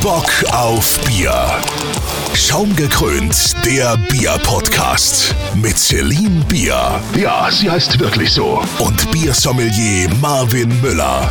Bock auf Bier. Schaumgekrönt, der Bier-Podcast. Mit Celine Bier. Ja, sie heißt wirklich so. Und Biersommelier Marvin Müller.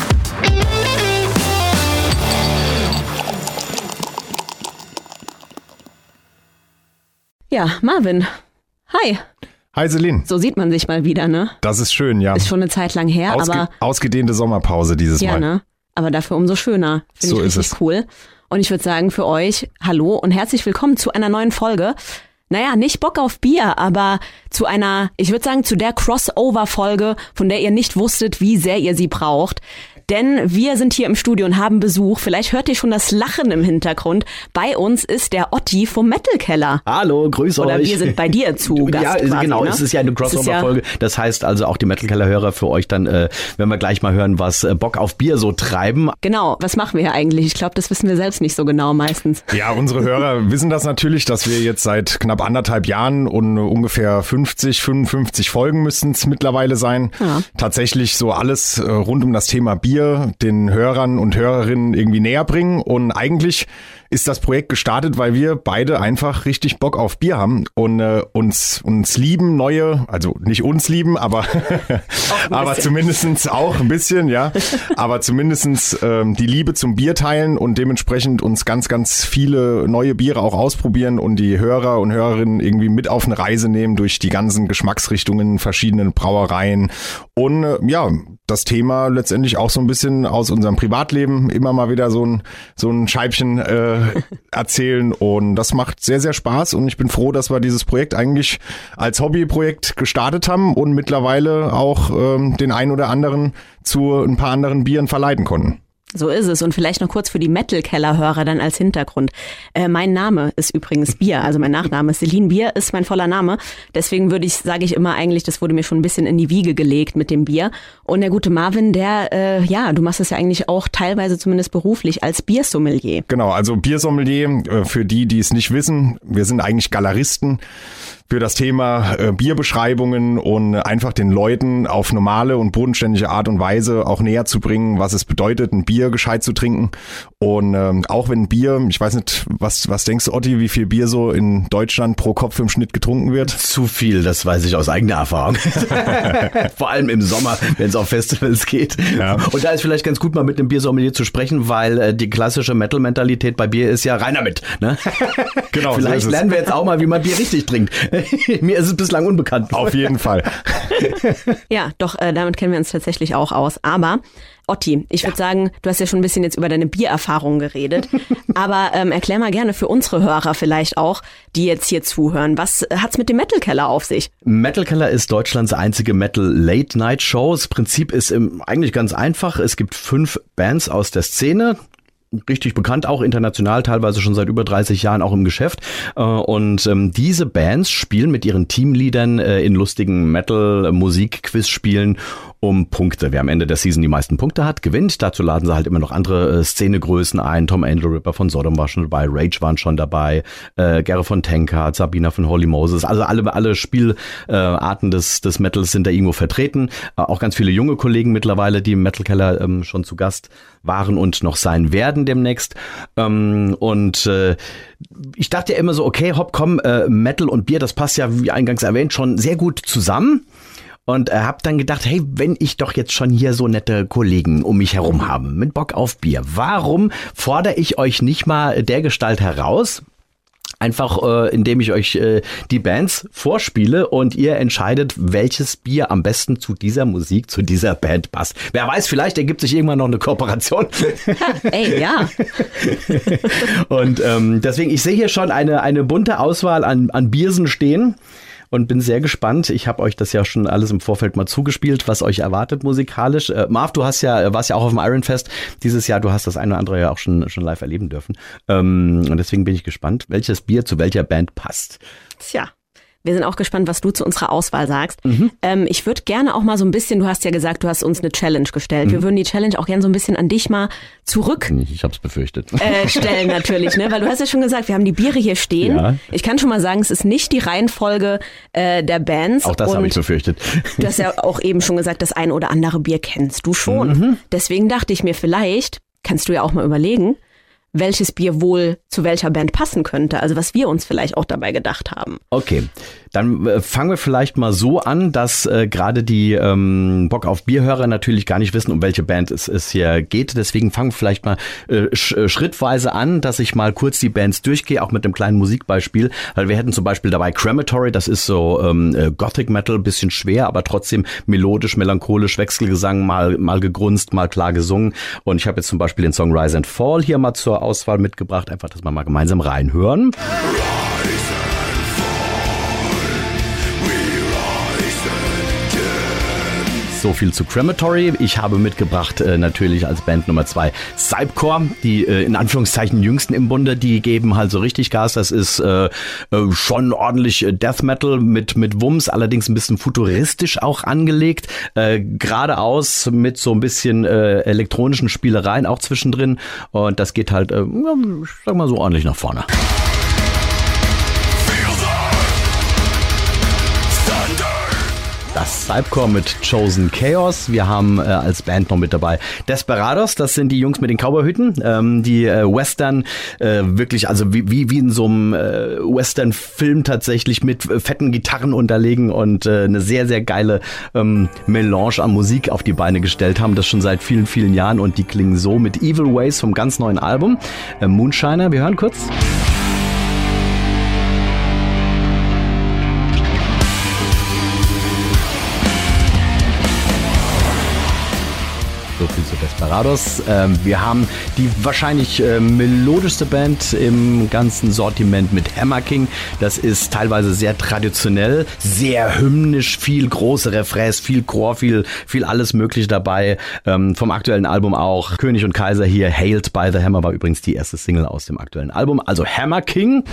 Ja, Marvin. Hi. Hi Celine. So sieht man sich mal wieder, ne? Das ist schön, ja. Ist schon eine Zeit lang her, aber... Ausgedehnte Sommerpause dieses Mal. Ja, ne? Aber dafür umso schöner. Finde ich richtig cool. Und ich würde sagen für euch, hallo und herzlich willkommen zu einer neuen Folge. Naja, nicht Bock auf Bier, aber zu einer, ich würde sagen, zu der Crossover-Folge, von der ihr nicht wusstet, wie sehr ihr sie braucht. Denn wir sind hier im Studio und haben Besuch. Vielleicht hört ihr schon das Lachen im Hintergrund. Bei uns ist der Otti vom Metal Keller. Hallo, grüß euch. Oder wir sind bei dir zu Gast. Ja, quasi, genau, ne? Es ist ja eine Crossover-Folge. Das heißt also auch die Metal Keller-Hörer für euch dann, wenn wir gleich mal hören, was Bock auf Bier so treiben. Genau, was machen wir hier eigentlich? Ich glaube, das wissen wir selbst nicht so genau meistens. Ja, unsere Hörer wissen das natürlich, dass wir jetzt seit knapp 1,5 Jahren und ungefähr 55 Folgen müssten es mittlerweile sein. Ja. Tatsächlich so alles rund um das Thema Bier den Hörern und Hörerinnen irgendwie näher bringen. Und eigentlich ist das Projekt gestartet, weil wir beide einfach richtig Bock auf Bier haben und uns lieben, also nicht uns lieben, aber aber zumindestens auch ein bisschen, ja. Aber zumindestens die Liebe zum Bier teilen und dementsprechend uns ganz, ganz viele neue Biere auch ausprobieren und die Hörer und Hörerinnen irgendwie mit auf eine Reise nehmen durch die ganzen Geschmacksrichtungen, verschiedenen Brauereien und ja, das Thema letztendlich auch so ein bisschen aus unserem Privatleben immer mal wieder so ein Scheibchen erzählen und das macht sehr, sehr Spaß und ich bin froh, dass wir dieses Projekt eigentlich als Hobbyprojekt gestartet haben und mittlerweile auch den einen oder anderen zu ein paar anderen Bieren verleiten konnten. So ist es. Und vielleicht noch kurz für die Metal-Keller-Hörer dann als Hintergrund. Mein Name ist übrigens Bier, also mein Nachname ist Celine Bier, ist mein voller Name. Deswegen sage ich immer eigentlich, das wurde mir schon ein bisschen in die Wiege gelegt mit dem Bier. Und der gute Marvin, du machst das ja eigentlich auch teilweise zumindest beruflich als Biersommelier. Genau, also Biersommelier, für die es nicht wissen, wir sind eigentlich Galeristen für das Thema Bierbeschreibungen und einfach den Leuten auf normale und bodenständige Art und Weise auch näher zu bringen, was es bedeutet, ein Bier gescheit zu trinken. Und auch wenn Bier, ich weiß nicht, was denkst du, Otti, wie viel Bier so in Deutschland pro Kopf im Schnitt getrunken wird? Zu viel, das weiß ich aus eigener Erfahrung. Vor allem im Sommer, wenn es auf Festivals geht. Ja. Und da ist vielleicht ganz gut, mal mit einem Biersommelier zu sprechen, weil die klassische Metal-Mentalität bei Bier ist ja rein damit. Ne? Genau. Vielleicht lernen wir jetzt auch mal, wie man Bier richtig trinkt. Mir ist es bislang unbekannt. Auf jeden Fall. Ja, doch, damit kennen wir uns tatsächlich auch aus. Aber Otti, ich würde sagen, du hast ja schon ein bisschen jetzt über deine Biererfahrungen geredet, aber erklär mal gerne für unsere Hörer vielleicht auch, die jetzt hier zuhören, was hat's mit dem Metal Keller auf sich? Metal Keller ist Deutschlands einzige Metal-Late-Night-Show. Das Prinzip ist eigentlich ganz einfach. Es gibt 5 Bands aus der Szene, richtig bekannt, auch international, teilweise schon seit über 30 Jahren auch im Geschäft. Und diese Bands spielen mit ihren Teamleadern in lustigen Metal-Musik-Quiz-Spielen um Punkte. Wer am Ende der Season die meisten Punkte hat, gewinnt. Dazu laden sie halt immer noch andere Szenegrößen ein. Tom Angel Ripper von Sodom war schon dabei, Rage waren schon dabei, Gerre von Tankard, Sabina von Holy Moses. Also alle Spielarten des Metals sind da irgendwo vertreten. Auch ganz viele junge Kollegen mittlerweile, die im Metal Keller schon zu Gast waren und noch sein werden demnächst. Ich dachte ja immer so, okay, hopp, komm, Metal und Bier, das passt ja, wie eingangs erwähnt, schon sehr gut zusammen. Und habe dann gedacht, hey, wenn ich doch jetzt schon hier so nette Kollegen um mich herum habe, mit Bock auf Bier, warum fordere ich euch nicht mal dergestalt heraus? Einfach, indem ich euch die Bands vorspiele und ihr entscheidet, welches Bier am besten zu dieser Musik, zu dieser Band passt. Wer weiß, vielleicht ergibt sich irgendwann noch eine Kooperation. Ey, ja. Und deswegen, ich sehe hier schon eine bunte Auswahl an Biersen stehen. Und bin sehr gespannt. Ich habe euch das ja schon alles im Vorfeld mal zugespielt, was euch erwartet musikalisch. Marv, du warst ja auch auf dem Ironfest dieses Jahr. Du hast das eine oder andere ja auch schon live erleben dürfen. Und deswegen bin ich gespannt, welches Bier zu welcher Band passt. Tja. Wir sind auch gespannt, was du zu unserer Auswahl sagst. Ich würde gerne auch mal so ein bisschen, du hast ja gesagt, du hast uns eine Challenge gestellt. Wir würden die Challenge auch gerne so ein bisschen an dich mal zurück Ich hab's befürchtet. Stellen natürlich, ne? Weil du hast ja schon gesagt, wir haben die Biere hier stehen. Ja. Ich kann schon mal sagen, es ist nicht die Reihenfolge der Bands. Auch das habe ich befürchtet. Du hast ja auch eben schon gesagt, das ein oder andere Bier kennst du schon. Deswegen dachte ich mir, vielleicht kannst du ja auch mal überlegen, welches Bier wohl zu welcher Band passen könnte. Also was wir uns vielleicht auch dabei gedacht haben. Okay, dann fangen wir vielleicht mal so an, dass gerade die Bock auf Bierhörer natürlich gar nicht wissen, um welche Band es hier geht. Deswegen fangen wir vielleicht mal schrittweise an, dass ich mal kurz die Bands durchgehe, auch mit einem kleinen Musikbeispiel. Weil wir hätten zum Beispiel dabei Crematory, das ist so Gothic Metal, bisschen schwer, aber trotzdem melodisch, melancholisch, Wechselgesang, mal gegrunzt, mal klar gesungen. Und ich habe jetzt zum Beispiel den Song Rise and Fall hier mal zur Auswahl mitgebracht, einfach, dass wir mal gemeinsam reinhören. So viel zu Crematory. Ich habe mitgebracht natürlich als Band Nummer 2 Cybcore, die in Anführungszeichen jüngsten im Bunde, die geben halt so richtig Gas. Das ist schon ordentlich Death Metal mit Wumms, allerdings ein bisschen futuristisch auch angelegt, geradeaus mit so ein bisschen elektronischen Spielereien auch zwischendrin und das geht halt, ich sag mal so ordentlich nach vorne. Das Cybcore mit Chosen Chaos. Wir haben als Band noch mit dabei Desperados, das sind die Jungs mit den Cowboyhüten, die Western wirklich, also wie in so einem Western-Film tatsächlich mit fetten Gitarren unterlegen und eine sehr, sehr geile Melange an Musik auf die Beine gestellt haben, das schon seit vielen, vielen Jahren und die klingen so mit Evil Ways vom ganz neuen Album Moonshiner. Wir hören kurz. So viel zu Desperados. Wir haben die wahrscheinlich melodischste Band im ganzen Sortiment mit Hammer King. Das ist teilweise sehr traditionell, sehr hymnisch, viel große Refrains, viel Chor, viel alles mögliche dabei. Vom aktuellen Album auch König und Kaiser hier. Hailed by the Hammer war übrigens die erste Single aus dem aktuellen Album. Also Hammer King.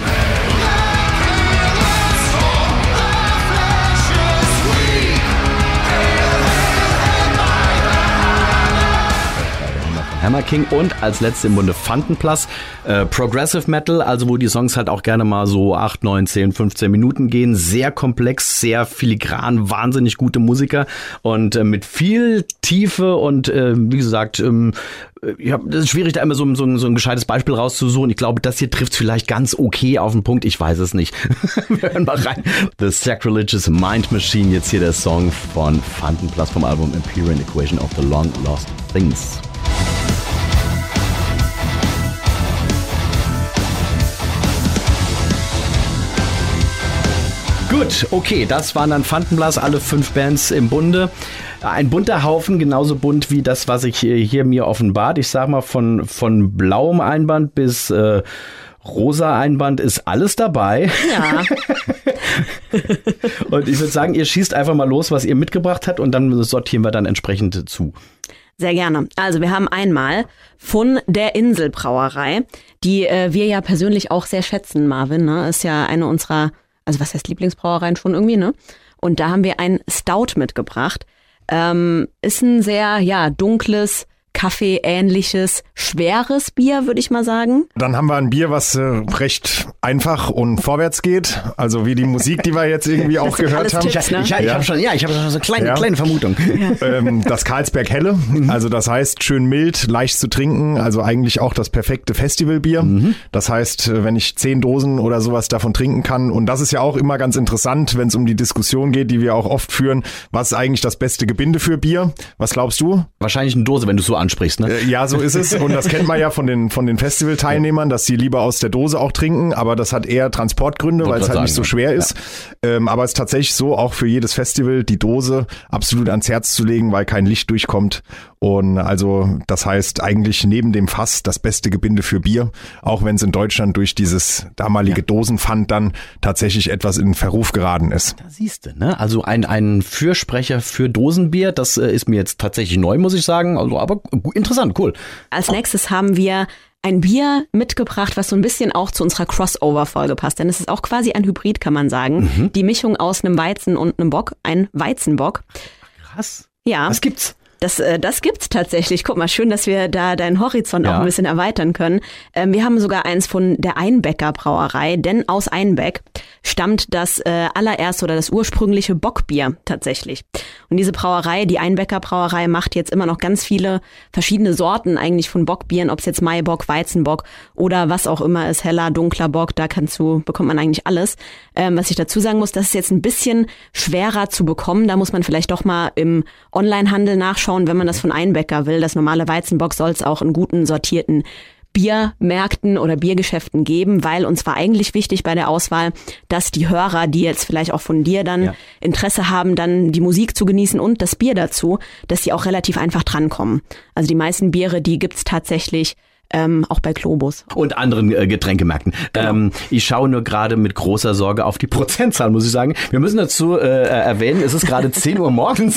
Hammer King und als letzte im Bunde Fantenplas, Progressive Metal, also wo die Songs halt auch gerne mal so 8, 9, 10, 15 Minuten gehen, sehr komplex, sehr filigran, wahnsinnig gute Musiker und mit viel Tiefe und wie gesagt, das ist schwierig, da immer so ein gescheites Beispiel rauszusuchen. Ich glaube, das hier trifft vielleicht ganz okay auf den Punkt. Ich weiß es nicht. Wir hören mal rein. The Sacrilegious Mind Machine, jetzt hier der Song von Fantenplas vom Album Empyrean Equation of the Long Lost Things. Gut, okay, das waren dann Fantenblas, alle 5 Bands im Bunde. Ein bunter Haufen, genauso bunt wie das, was ich hier mir offenbart. Ich sag mal, von blauem Einband bis rosa Einband ist alles dabei. Ja. Und ich würde sagen, ihr schießt einfach mal los, was ihr mitgebracht habt und dann sortieren wir dann entsprechend zu. Sehr gerne. Also wir haben einmal von der Inselbrauerei, die wir ja persönlich auch sehr schätzen, Marvin, ne? Ist ja eine unserer, also was heißt Lieblingsbrauereien schon irgendwie, ne? Und da haben wir ein Stout mitgebracht. Ist ein sehr, dunkles, Kaffee-ähnliches, schweres Bier, würde ich mal sagen. Dann haben wir ein Bier, was recht einfach und vorwärts geht. Also wie die Musik, die wir jetzt irgendwie auch gehört haben. Tipps, ne? Ich habe schon so eine kleine Vermutung. Das Carlsberg Helle, also das heißt schön mild, leicht zu trinken, also eigentlich auch das perfekte Festivalbier. Das heißt, wenn ich 10 Dosen oder sowas davon trinken kann, und das ist ja auch immer ganz interessant, wenn es um die Diskussion geht, die wir auch oft führen, was ist eigentlich das beste Gebinde für Bier? Was glaubst du? Wahrscheinlich eine Dose, wenn du so ansprichst, ne? Ja, so ist es. Und das kennt man ja von den Festivalteilnehmern, dass sie lieber aus der Dose auch trinken. Aber das hat eher Transportgründe, weil es halt nicht so schwer ist. Ja. Aber es ist tatsächlich so, auch für jedes Festival die Dose absolut ans Herz zu legen, weil kein Licht durchkommt. Und also das heißt eigentlich neben dem Fass das beste Gebinde für Bier, auch wenn es in Deutschland durch dieses damalige Dosenpfand dann tatsächlich etwas in Verruf geraten ist. Da siehst du, ne? Also ein Fürsprecher für Dosenbier, das ist mir jetzt tatsächlich neu, muss ich sagen. Also aber interessant, cool. Als nächstes haben wir ein Bier mitgebracht, was so ein bisschen auch zu unserer Crossover-Folge passt. Denn es ist auch quasi ein Hybrid, kann man sagen. Die Mischung aus einem Weizen und einem Bock, ein Weizenbock. Krass. Ja. Was gibt's? Das gibt's tatsächlich. Guck mal, schön, dass wir da deinen Horizont auch ein bisschen erweitern können. Wir haben sogar eins von der Einbecker Brauerei, denn aus Einbeck stammt das allererste oder das ursprüngliche Bockbier tatsächlich. Und diese Brauerei, die Einbecker Brauerei, macht jetzt immer noch ganz viele verschiedene Sorten eigentlich von Bockbieren, ob es jetzt Maibock, Weizenbock oder was auch immer ist, heller, dunkler Bock, da bekommt man eigentlich alles. Was ich dazu sagen muss, das ist jetzt ein bisschen schwerer zu bekommen, da muss man vielleicht doch mal im Onlinehandel nachschauen, wenn man das von Einbecker will. Das normale Weizenbock soll es auch in guten, sortierten Biermärkten oder Biergeschäften geben, weil uns war eigentlich wichtig bei der Auswahl, dass die Hörer, die jetzt vielleicht auch von dir dann Interesse haben, dann die Musik zu genießen und das Bier dazu, dass die auch relativ einfach drankommen. Also die meisten Biere, die gibt's tatsächlich auch bei Globus. Und anderen Getränkemärkten. Genau. Ich schaue nur gerade mit großer Sorge auf die Prozentzahl, muss ich sagen. Wir müssen dazu erwähnen, es ist gerade 10 Uhr morgens.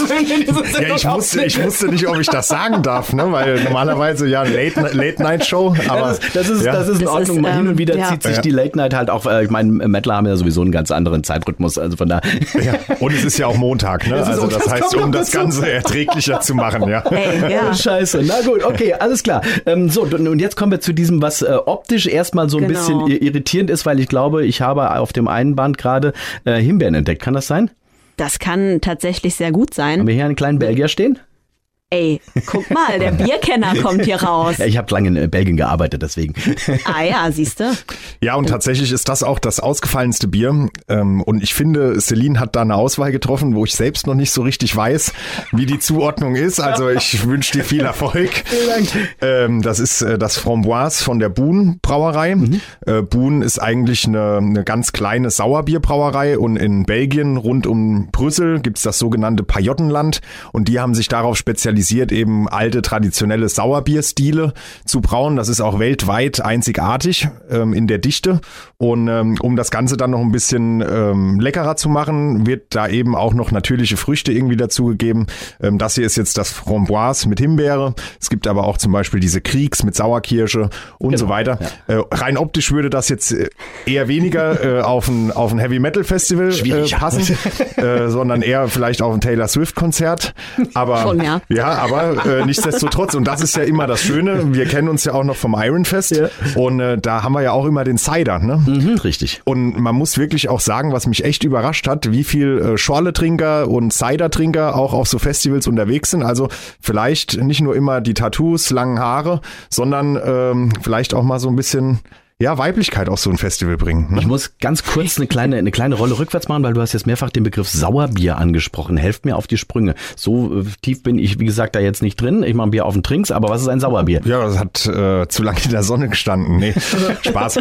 Ich wusste nicht, ob ich das sagen darf, ne? Weil normalerweise Late-Night-Show. Aber das ist in Ordnung. Hin und wieder zieht sich die Late-Night halt auch. Ich meine, Mettler haben ja sowieso einen ganz anderen Zeitrhythmus. Also von da. Ja. Und es ist ja auch Montag, ne? Also das heißt, um das Ganze erträglicher zu machen, ja. Oh, scheiße. Na gut, okay, alles klar. Und jetzt kommen wir zu diesem, was optisch erstmal so ein bisschen irritierend ist, weil ich glaube, ich habe auf dem einen Band gerade Himbeeren entdeckt. Kann das sein? Das kann tatsächlich sehr gut sein. Haben wir hier einen kleinen Belgier stehen? Ey, guck mal, der Bierkenner kommt hier raus. Ja, ich habe lange in Belgien gearbeitet, deswegen. Ah ja, siehst du. Ja, und tatsächlich ist das auch das ausgefallenste Bier. Und ich finde, Celine hat da eine Auswahl getroffen, wo ich selbst noch nicht so richtig weiß, wie die Zuordnung ist. Also ich wünsche dir viel Erfolg. Vielen Dank. Das ist das Framboise von der Boon Brauerei. Boon ist eigentlich eine ganz kleine Sauerbierbrauerei. Und in Belgien rund um Brüssel gibt's das sogenannte Pajottenland. Und die haben sich darauf spezialisiert, eben alte traditionelle Sauerbierstile zu brauen. Das ist auch weltweit einzigartig in der Dichte. Und um das Ganze dann noch ein bisschen leckerer zu machen, wird da eben auch noch natürliche Früchte irgendwie dazugegeben. Das hier ist jetzt das Framboise mit Himbeere. Es gibt aber auch zum Beispiel diese Kriegs mit Sauerkirsche und so weiter. Ja. Rein optisch würde das jetzt eher weniger auf ein Heavy-Metal-Festival passen, sondern eher vielleicht auf ein Taylor Swift-Konzert. Aber schon, ja. Aber nichtsdestotrotz, und das ist ja immer das Schöne, wir kennen uns ja auch noch vom Ironfest und da haben wir ja auch immer den Cider, ne? Mhm, richtig. Und man muss wirklich auch sagen, was mich echt überrascht hat, wie viel Schorle-Trinker und Cider-Trinker auch auf so Festivals unterwegs sind. Also vielleicht nicht nur immer die Tattoos, langen Haare, sondern vielleicht auch mal so ein bisschen Weiblichkeit auf so ein Festival bringen. Ne? Ich muss ganz kurz eine kleine Rolle rückwärts machen, weil du hast jetzt mehrfach den Begriff Sauerbier angesprochen. Helft mir auf die Sprünge. So tief bin ich, wie gesagt, da jetzt nicht drin. Ich mache ein Bier auf den Trinks, aber was ist ein Sauerbier? Ja, das hat zu lange in der Sonne gestanden. Nee, Spaß.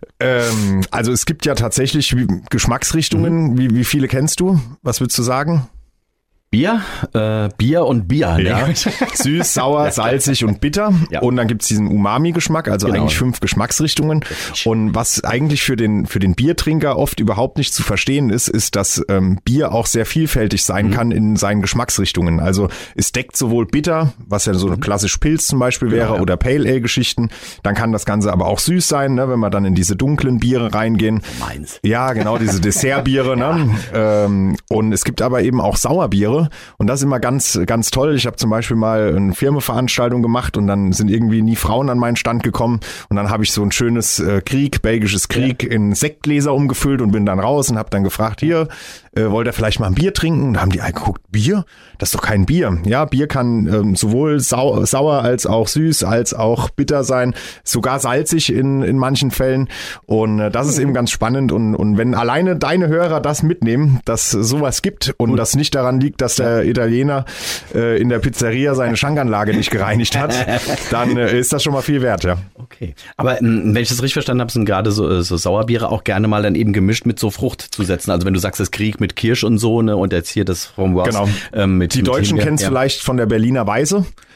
Also es gibt ja tatsächlich Geschmacksrichtungen. Wie viele kennst du? Was würdest du sagen? Bier und Bier. Ne? Ja. Süß, sauer, salzig und bitter. Ja. Und dann gibt's diesen Umami-Geschmack, also eigentlich 5 Geschmacksrichtungen. Und was eigentlich für den Biertrinker oft überhaupt nicht zu verstehen ist, dass Bier auch sehr vielfältig sein kann in seinen Geschmacksrichtungen. Also es deckt sowohl bitter, was ja so eine klassisch Pilz zum Beispiel wäre, oder Pale Ale-Geschichten. Dann kann das Ganze aber auch süß sein, ne, wenn wir dann in diese dunklen Biere reingehen. Meins. Ja, genau, diese Dessertbiere. Ne? Und es gibt aber eben auch Sauerbiere. Und das ist immer ganz, ganz toll. Ich habe zum Beispiel mal eine Firmenveranstaltung gemacht und dann sind irgendwie nie Frauen an meinen Stand gekommen. Und dann habe ich so ein schönes belgisches Krieg in Sektgläser umgefüllt und bin dann raus und habe dann gefragt, hier, wollt ihr vielleicht mal ein Bier trinken? Und da haben die angeguckt, Bier? Das ist doch kein Bier. Ja, Bier kann sowohl sauer als auch süß, als auch bitter sein, sogar salzig in manchen Fällen. Und das ist eben ganz spannend. Und wenn alleine deine Hörer das mitnehmen, dass sowas gibt und das nicht daran liegt, dass der Italiener in der Pizzeria seine Schankanlage nicht gereinigt hat, dann ist das schon mal viel wert, ja. Okay. Aber wenn ich das richtig verstanden habe, sind gerade so Sauerbiere auch gerne mal dann eben gemischt mit so Fruchtzusätzen. Also wenn du sagst, das Krieg mit Kirsch und so, ne, und jetzt hier das Framboise. Genau. Die Deutschen kennen es vielleicht von der Berliner Weisse.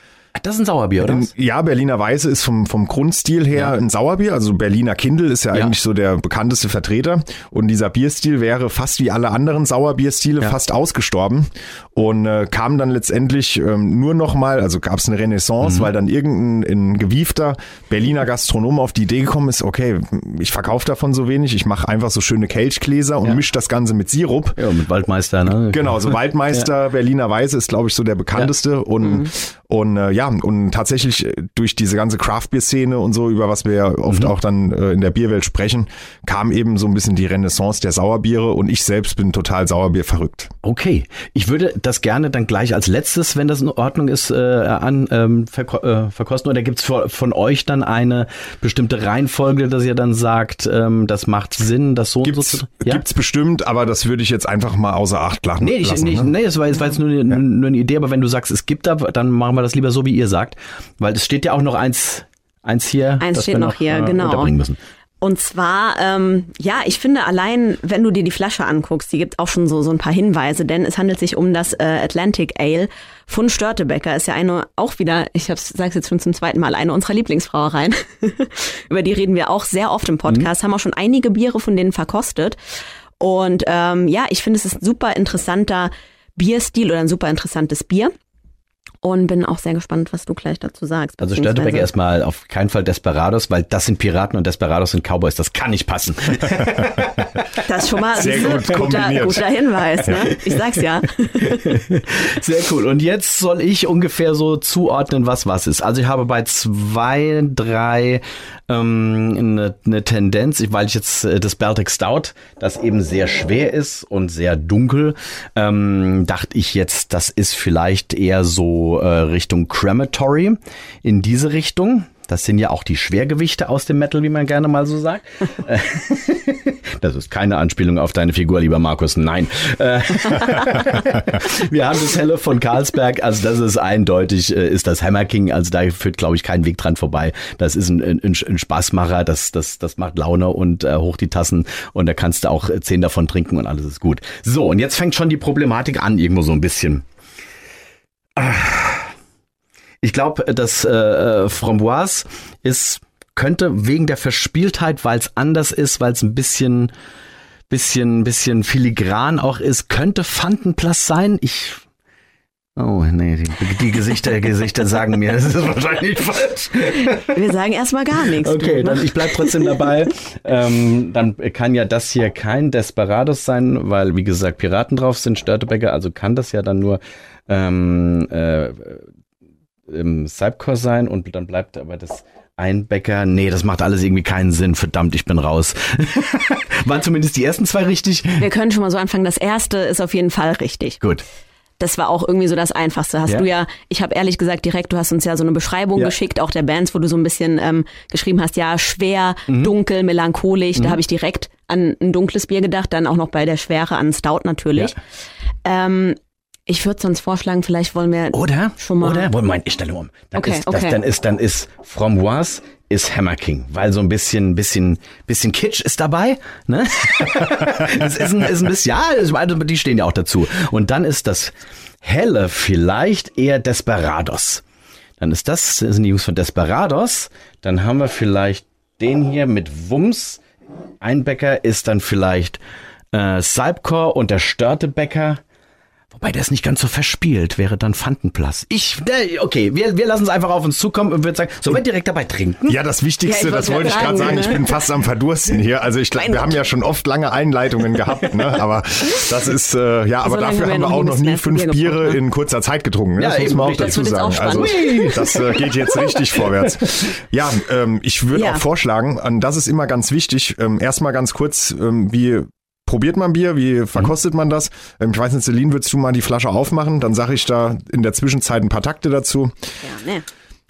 das ist ein Sauerbier, oder? Ja, Berliner Weiße ist vom Grundstil her ein Sauerbier. Also Berliner Kindl ist ja eigentlich so der bekannteste Vertreter. Und dieser Bierstil wäre fast wie alle anderen Sauerbierstile fast ausgestorben. Und kam dann letztendlich nur noch mal, also gab es eine Renaissance, weil dann irgendein gewiefter Berliner Gastronom auf die Idee gekommen ist, okay, ich verkaufe davon so wenig, ich mache einfach so schöne Kelchgläser und mische das Ganze mit Sirup. Ja, mit Waldmeister, ne? Genau, so Waldmeister Berliner Weiße ist, glaube ich, so der bekannteste. Und tatsächlich durch diese ganze Craft-Bier-Szene und so, über was wir ja oft auch dann in der Bierwelt sprechen, kam eben so ein bisschen die Renaissance der Sauerbiere und ich selbst bin total Sauerbier verrückt. Okay, ich würde das gerne dann gleich als letztes, wenn das in Ordnung ist, verkosten. Oder gibt es von euch dann eine bestimmte Reihenfolge, dass ihr dann sagt, das macht Sinn, das so und so zu... Gibt's bestimmt, aber das würde ich jetzt einfach mal außer Acht lassen. Nee, das war jetzt nur eine Idee, aber wenn du sagst, es gibt da, dann machen wir das lieber so, wie ihr sagt, weil es steht ja auch noch eins hier. Eins steht noch hier, genau. Unterbringen müssen. Und zwar, ich finde allein, wenn du dir die Flasche anguckst, die gibt auch schon so ein paar Hinweise, denn es handelt sich um das Atlantic Ale von Störtebeker. Ist ja ich sag's jetzt schon zum zweiten Mal, eine unserer Lieblingsbrauereien. Über die reden wir auch sehr oft im Podcast, haben auch schon einige Biere von denen verkostet. Und ich finde, es ist ein super interessanter Bierstil oder ein super interessantes Bier. Und bin auch sehr gespannt, was du gleich dazu sagst. Also Störtebeker erstmal auf keinen Fall Desperados, weil das sind Piraten und Desperados sind Cowboys. Das kann nicht passen. Das ist schon mal sehr guter Hinweis. Ne? Ich sag's ja. Sehr cool. Und jetzt soll ich ungefähr so zuordnen, was ist. Also ich habe bei 2, 3 eine Tendenz, weil ich jetzt das Baltic Stout, das eben sehr schwer ist und sehr dunkel, dachte ich jetzt, das ist vielleicht eher so Richtung Crematory, in diese Richtung. Das sind ja auch die Schwergewichte aus dem Metal, wie man gerne mal so sagt. Das ist keine Anspielung auf deine Figur, lieber Markus. Nein. Wir haben das Helle von Carlsberg. Also das ist eindeutig, ist das Hammer King. Also da führt, glaube ich, kein Weg dran vorbei. Das ist ein Spaßmacher. Das macht Laune und hoch die Tassen. Und da kannst du auch 10 davon trinken und alles ist gut. So, und jetzt fängt schon die Problematik an, irgendwo so ein bisschen. Ich glaube, das Framboise könnte wegen der Verspieltheit, weil es anders ist, weil es ein bisschen filigran auch ist, könnte Fantenplas sein. Oh nee, die Gesichter sagen mir, das ist wahrscheinlich falsch. Wir sagen erstmal gar nichts. Okay, dann ich bleib trotzdem dabei. Dann kann ja das hier kein Desperados sein, weil wie gesagt Piraten drauf sind, Störtebeker, also kann das ja dann nur Saipcore sein und dann bleibt aber das Einbecker. Nee, das macht alles irgendwie keinen Sinn. Verdammt, ich bin raus. Waren zumindest die ersten 2 richtig? Wir können schon mal so anfangen. Das erste ist auf jeden Fall richtig. Gut. Das war auch irgendwie so das Einfachste. Ich habe ehrlich gesagt direkt, du hast uns ja so eine Beschreibung geschickt, auch der Bands, wo du so ein bisschen geschrieben hast, ja, schwer, dunkel, melancholisch. Da habe ich direkt an ein dunkles Bier gedacht, dann auch noch bei der Schwere an Stout natürlich. Ja. Ich würde sonst vorschlagen, vielleicht wollen wir schon mal... Moment, ich stelle um. Dann ist Framboise ist Hammer King, weil so ein bisschen Kitsch ist dabei, ne? Das ist ein bisschen, also die stehen ja auch dazu. Und dann ist das Helle vielleicht eher Desperados. Dann das sind die Jungs von Desperados. Dann haben wir vielleicht den hier mit Wumms. Einbecker ist dann vielleicht Saipcore und der Störtebeker. Wobei der ist nicht ganz so verspielt, wäre dann Fantenplas. Okay, wir lassen es einfach auf uns zukommen und würden sagen, sollen wir direkt dabei trinken? Ja, das Wichtigste, das wollte ich gerade sagen, ich bin fast am Verdursten hier. Also ich glaube, wir haben ja schon oft lange Einleitungen gehabt, ne? Aber das ist, aber so dafür haben wir auch noch nie 5 Biere in kurzer Zeit getrunken. Ne? Ja, das muss man auch dazu sagen. Also das geht jetzt richtig vorwärts. Ja, ich würde auch vorschlagen, und das ist immer ganz wichtig, erstmal ganz kurz, wie probiert man Bier? Wie verkostet man das? Ich weiß nicht, Celine, würdest du mal die Flasche aufmachen? Dann sage ich da in der Zwischenzeit ein paar Takte dazu. Ja, ne.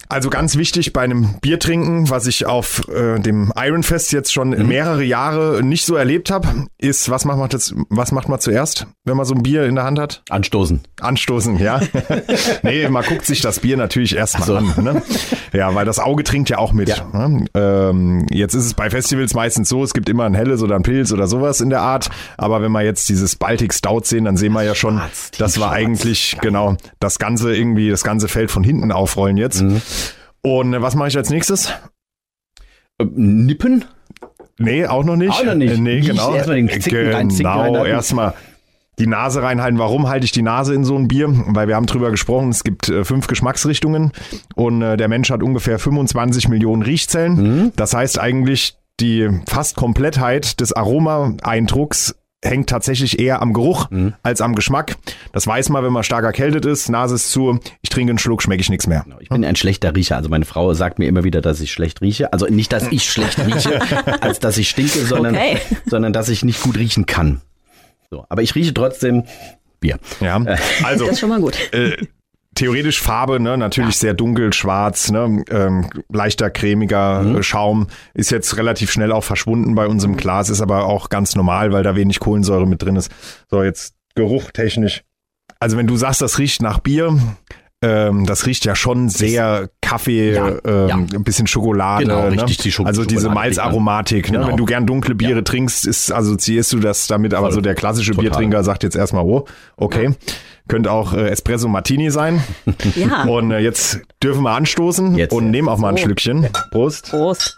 Also ganz wichtig bei einem Biertrinken, was ich auf dem Ironfest jetzt schon mehrere Jahre nicht so erlebt habe, ist, was macht man zuerst, wenn man so ein Bier in der Hand hat? Anstoßen, ja. Nee, man guckt sich das Bier natürlich erstmal an. Ne? Ja, weil das Auge trinkt ja auch mit. Ja. Ne? Jetzt ist es bei Festivals meistens so, es gibt immer ein helles oder ein Pilz oder sowas in der Art. Aber wenn wir jetzt dieses Baltic Stout sehen, dann sehen wir ja schon, dass wir eigentlich genau das ganze Feld von hinten aufrollen jetzt. Und was mache ich als nächstes? Nippen? Nee, auch noch nicht. Auch noch nicht. Nee, genau. Erstmal den Zicken reinhalten. Erstmal die Nase reinhalten. Warum halte ich die Nase in so ein Bier? Weil wir haben drüber gesprochen, es gibt 5 Geschmacksrichtungen und der Mensch hat ungefähr 25 Millionen Riechzellen. Das heißt eigentlich, die fast Komplettheit des Aroma-Eindrucks hängt tatsächlich eher am Geruch als am Geschmack. Das weiß man, wenn man stark erkältet ist, Nase ist zu, ich trinke einen Schluck, schmecke ich nichts mehr. Ich bin ein schlechter Riecher. Also meine Frau sagt mir immer wieder, dass ich schlecht rieche. Also nicht, dass ich schlecht rieche, als dass ich stinke, sondern dass ich nicht gut riechen kann. So, aber ich rieche trotzdem Bier. Ja, also das ist schon mal gut. Theoretisch Farbe, ne, natürlich sehr dunkel, schwarz, ne, leichter, cremiger Schaum, ist jetzt relativ schnell auch verschwunden bei unserem Glas, ist aber auch ganz normal, weil da wenig Kohlensäure mit drin ist. So, jetzt geruchtechnisch. Also wenn du sagst, das riecht nach Bier, das riecht ja schon sehr Kaffee, ein bisschen Schokolade. Genau, richtig, ne? die Schokolade. Also diese Malzaromatik. Ne? Genau. Wenn du gern dunkle Biere trinkst, assoziierst du das damit, aber so der klassische Biertrinker sagt jetzt erstmal, okay. Könnte auch Espresso Martini sein. Ja. Und jetzt dürfen wir anstoßen und nehmen auch mal ein Schlückchen. Prost. Prost.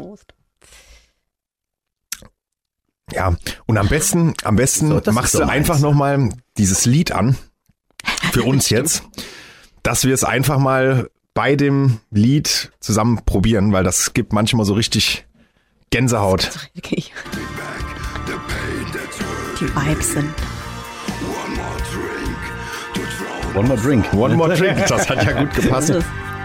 Ja, und am besten machst du einfach nochmal dieses Lied an. Für uns jetzt. Dass wir es einfach mal bei dem Lied zusammen probieren, weil das gibt manchmal so richtig Gänsehaut. Die Vibes sind. One more drink. Das hat ja gut gepasst.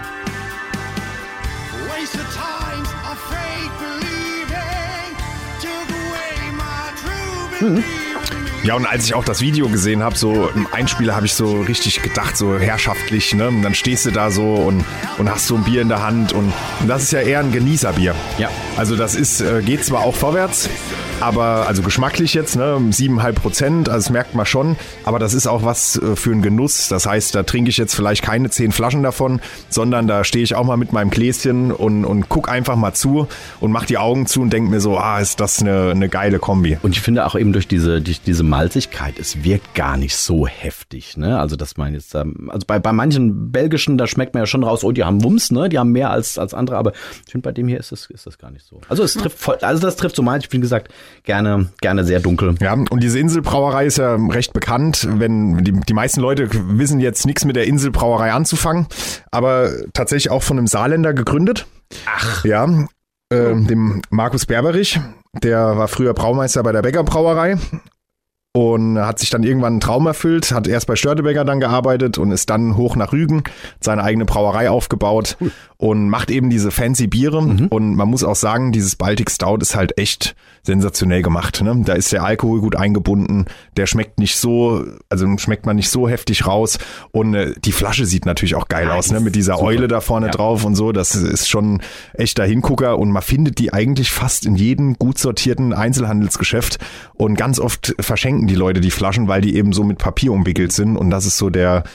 Ja, und als ich auch das Video gesehen habe, so im Einspieler habe ich so richtig gedacht, so herrschaftlich, ne? Und dann stehst du da so und hast so ein Bier in der Hand und das ist ja eher ein Genießerbier. Ja. Also das geht zwar auch vorwärts, aber, also geschmacklich jetzt, ne, 7,5%, also das merkt man schon, aber das ist auch was für einen Genuss. Das heißt, da trinke ich jetzt vielleicht keine 10 Flaschen davon, sondern da stehe ich auch mal mit meinem Gläschen und guck einfach mal zu und mach die Augen zu und denk mir so, ist das eine geile Kombi. Und ich finde auch eben durch diese Malzigkeit, es wirkt gar nicht so heftig, ne? Also dass man jetzt, also bei manchen belgischen, da schmeckt man ja schon raus, die haben Wumms, ne? Die haben mehr als andere, aber ich finde, bei dem hier ist das gar nicht so. Also es trifft voll, also das trifft so mal, ich bin gesagt, gerne sehr dunkel. Ja, und diese Inselbrauerei ist ja recht bekannt, wenn die meisten Leute wissen jetzt nichts mit der Inselbrauerei anzufangen, aber tatsächlich auch von einem Saarländer gegründet. Ach. Ja, dem Markus Berberich, der war früher Braumeister bei der Becker Brauerei. Und hat sich dann irgendwann einen Traum erfüllt, hat erst bei Störtebeker dann gearbeitet und ist dann hoch nach Rügen, seine eigene Brauerei aufgebaut und macht eben diese fancy Biere. Und man muss auch sagen, dieses Baltic Stout ist halt echt sensationell gemacht. Ne? Da ist der Alkohol gut eingebunden, der schmeckt man nicht so heftig raus. Und die Flasche sieht natürlich auch geil aus, ne? Mit dieser super Eule da vorne drauf und so. Das ist schon echter Hingucker und man findet die eigentlich fast in jedem gut sortierten Einzelhandelsgeschäft und ganz oft verschenken die Leute die Flaschen, weil die eben so mit Papier umwickelt sind und das ist so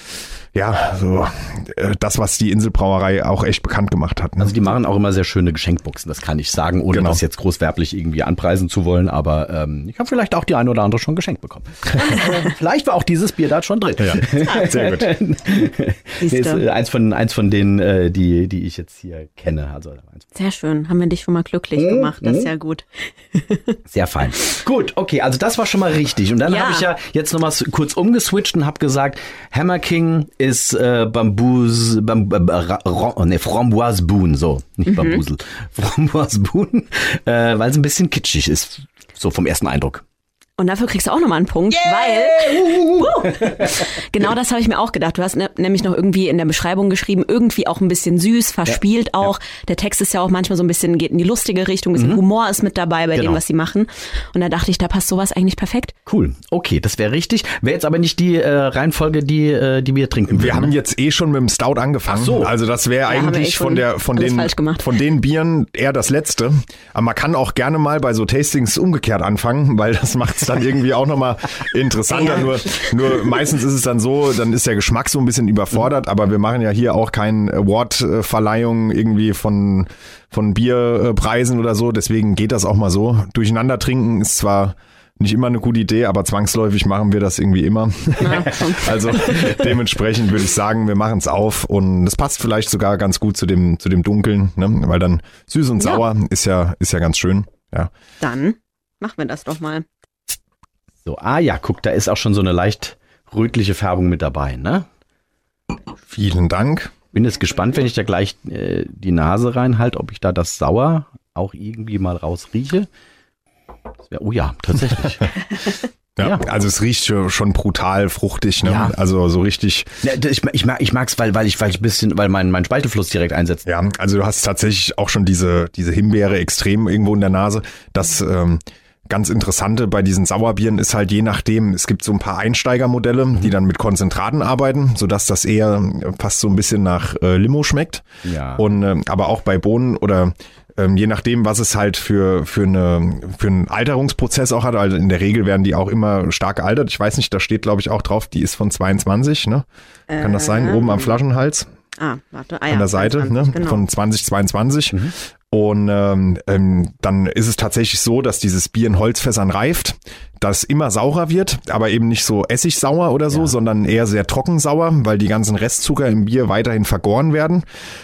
das, was die Inselbrauerei auch echt bekannt gemacht hat. Ne? Also die machen auch immer sehr schöne Geschenkboxen, das kann ich sagen, ohne das jetzt großwerblich irgendwie anpreisen zu wollen, aber ich habe vielleicht auch die eine oder andere schon geschenkt bekommen. Vielleicht war auch dieses Bier da schon drin. Ja, sehr gut. Das ist eins von denen, die ich jetzt hier kenne. Also sehr schön, haben wir dich schon mal glücklich gemacht, das ist ja gut. Sehr fein. Gut, okay, also das war schon mal richtig. Und dann habe ich ja jetzt noch mal kurz umgeswitcht und habe gesagt, Hammer King ist Framboise Boon, so, nicht Bambusel. Framboise Boon, weil es ein bisschen kitschig ist, so vom ersten Eindruck. Und dafür kriegst du auch nochmal einen Punkt, weil genau das habe ich mir auch gedacht. Du hast nämlich noch irgendwie in der Beschreibung geschrieben, irgendwie auch ein bisschen süß, verspielt auch. Ja. Der Text ist ja auch manchmal so ein bisschen, geht in die lustige Richtung, ein bisschen Humor ist mit dabei bei dem, was sie machen. Und da dachte ich, da passt sowas eigentlich perfekt. Cool, okay, das wäre richtig. Wäre jetzt aber nicht die Reihenfolge, die wir trinken würden. Wir haben jetzt schon mit dem Stout angefangen. Ach so. Also das wäre eigentlich von den Bieren eher das Letzte. Aber man kann auch gerne mal bei so Tastings umgekehrt anfangen, weil das macht es dann irgendwie auch nochmal interessanter. Ja. Nur meistens ist es dann so, dann ist der Geschmack so ein bisschen überfordert, aber wir machen ja hier auch keine Award-Verleihung irgendwie von Bierpreisen oder so, deswegen geht das auch mal so. Durcheinander trinken ist zwar nicht immer eine gute Idee, aber zwangsläufig machen wir das irgendwie immer. Ja. Also dementsprechend würde ich sagen, wir machen es auf und es passt vielleicht sogar ganz gut zu dem Dunkeln, ne? Weil dann süß und sauer ist ja ganz schön. Ja. Dann machen wir das doch mal. So, ja, guck, da ist auch schon so eine leicht rötliche Färbung mit dabei, ne? Vielen Dank. Bin jetzt gespannt, wenn ich da gleich die Nase reinhalte, ob ich da das Sauer auch irgendwie mal rausrieche. Oh ja, tatsächlich. Ja, also es riecht schon brutal fruchtig, ne? Ja. Also so richtig. Ja, ich mag's, weil mein Speichelfluss direkt einsetzt. Ja, also du hast tatsächlich auch schon diese Himbeere extrem irgendwo in der Nase. Das ganz Interessante bei diesen Sauerbieren ist halt je nachdem, es gibt so ein paar Einsteigermodelle, die dann mit Konzentraten arbeiten, sodass das eher fast so ein bisschen nach Limo schmeckt. Ja. Und aber auch bei Bohnen oder je nachdem, was es halt für einen Alterungsprozess auch hat, also in der Regel werden die auch immer stark gealtert. Ich weiß nicht, da steht glaube ich auch drauf, die ist von 22, ne? Kann das sein? Oben am Flaschenhals? Warte. An der Seite, 22, ne? Genau. Von 2022. Und dann ist es tatsächlich so, dass dieses Bier in Holzfässern reift, das immer saurer wird, aber eben nicht so essigsauer oder so, sondern eher sehr trockensauer, weil die ganzen Restzucker im Bier weiterhin vergoren werden.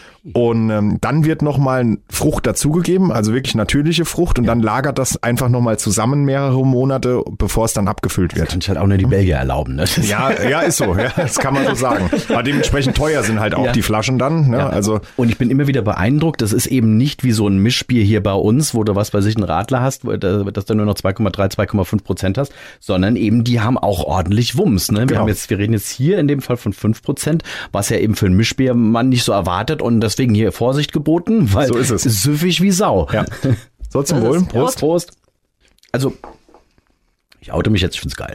Und dann wird nochmal Frucht dazugegeben, also wirklich natürliche Frucht und dann lagert das einfach nochmal zusammen mehrere Monate, bevor es dann abgefüllt wird. Das kann ich halt auch nur die Belgier erlauben. Ne? Ja, ist so, ja, das kann man so sagen. Aber dementsprechend teuer sind halt auch die Flaschen dann. Ne? Ja. Also und ich bin immer wieder beeindruckt, das ist eben nicht wie so ein Mischbier hier bei uns, wo du was bei sich einen Radler hast, dass du nur noch 2,3, 2,5% hast, sondern eben die haben auch ordentlich Wumms. Ne? Wir reden jetzt hier in dem Fall von 5%, was ja eben für ein Mischbier man nicht so erwartet und deswegen hier Vorsicht geboten, weil so ist es. Süffig wie Sau. Ja. So, zum Wohl. Prost. Also, ich oute mich jetzt, ich find's geil.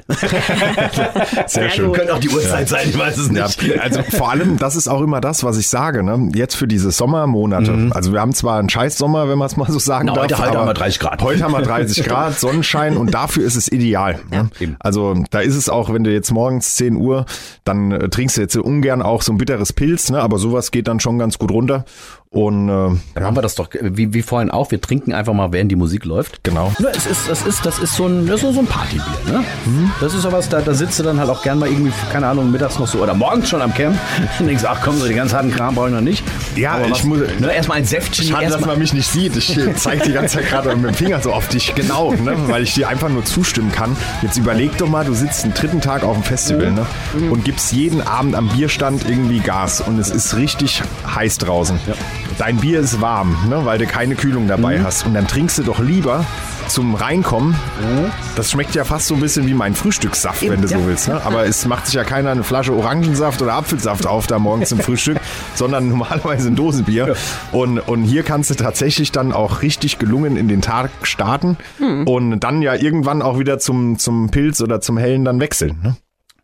Sehr schön. Könnte auch die Uhrzeit sein, ich weiß es nicht. Ja, also vor allem, das ist auch immer das, was ich sage, ne? Jetzt für diese Sommermonate. Also wir haben zwar einen Scheiß-Sommer, wenn man es mal so sagen darf. Heute haben wir 30 Grad. Heute haben wir 30 Grad, Sonnenschein und dafür ist es ideal. Ne? Also da ist es auch, wenn du jetzt morgens 10 Uhr, dann trinkst du jetzt ungern auch so ein bitteres Pilz, ne? Aber sowas geht dann schon ganz gut runter. Und dann haben wir das doch wie vorhin auch. Wir trinken einfach mal, während die Musik läuft. Genau. Ja, das ist so ein Partybier, ne? Das ist sowas, da sitzt du dann halt auch gern mal irgendwie, keine Ahnung, mittags noch so oder morgens schon am Camp. Und denkst, ach komm, so die ganz harten Kram brauche ich noch nicht. Ja, aber ich muss erstmal ein Säftchen. Schade, dass man mich nicht sieht. Ich zeige die ganze Zeit gerade mit dem Finger so auf dich. Genau, ne? Weil ich dir einfach nur zustimmen kann. Jetzt überleg doch mal, du sitzt einen 3. Tag auf dem Festival, ne? Und gibst jeden Abend am Bierstand irgendwie Gas und es ist richtig heiß draußen. Ja. Dein Bier ist warm, ne, weil du keine Kühlung dabei hast. Und dann trinkst du doch lieber zum Reinkommen. Das schmeckt ja fast so ein bisschen wie mein Frühstückssaft, wenn du so willst. Ne? Aber es macht sich ja keiner eine Flasche Orangensaft oder Apfelsaft auf da morgens zum Frühstück, sondern normalerweise ein Dosenbier. Ja. Und hier kannst du tatsächlich dann auch richtig gelungen in den Tag starten und dann ja irgendwann auch wieder zum Pilz oder zum Hellen dann wechseln. Ne?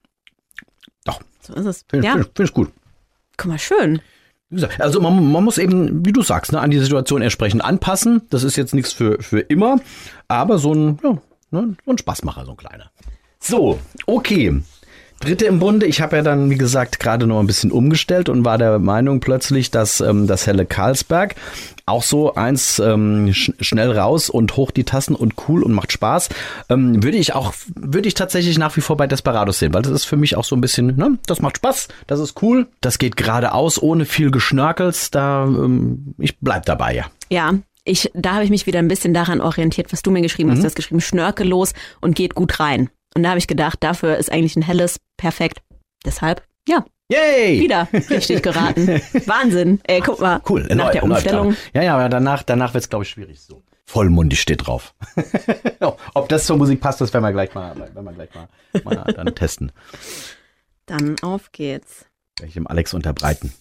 Doch. So ist es. Finde ich gut. Guck mal, schön. Also man muss eben, wie du sagst, ne, an die Situation entsprechend anpassen. Das ist jetzt nichts für immer, aber so ein Spaßmacher, so ein kleiner. So, okay. 3. im Bunde. Ich habe ja dann, wie gesagt, gerade noch ein bisschen umgestellt und war der Meinung plötzlich, dass das helle Carlsberg auch so eins schnell raus und hoch die Tassen und cool und macht Spaß. Würde ich tatsächlich nach wie vor bei Desperados sehen, weil das ist für mich auch so ein bisschen, ne, das macht Spaß, das ist cool, das geht geradeaus, ohne viel Geschnörkels, ich bleib dabei, ja. Ja. Da habe ich mich wieder ein bisschen daran orientiert, was du mir geschrieben hast. Du hast geschrieben, schnörkellos und geht gut rein. Und da habe ich gedacht, dafür ist eigentlich ein helles perfekt. Deshalb, ja. Yay! Wieder richtig geraten. Wahnsinn. Ey, guck mal. Cool. Nach der Umstellung. Ja, aber danach wird es, glaube ich, schwierig so. Vollmundig steht drauf. Ob das zur Musik passt, das werden wir gleich mal dann testen. Dann auf geht's. Werde ich dem Alex unterbreiten.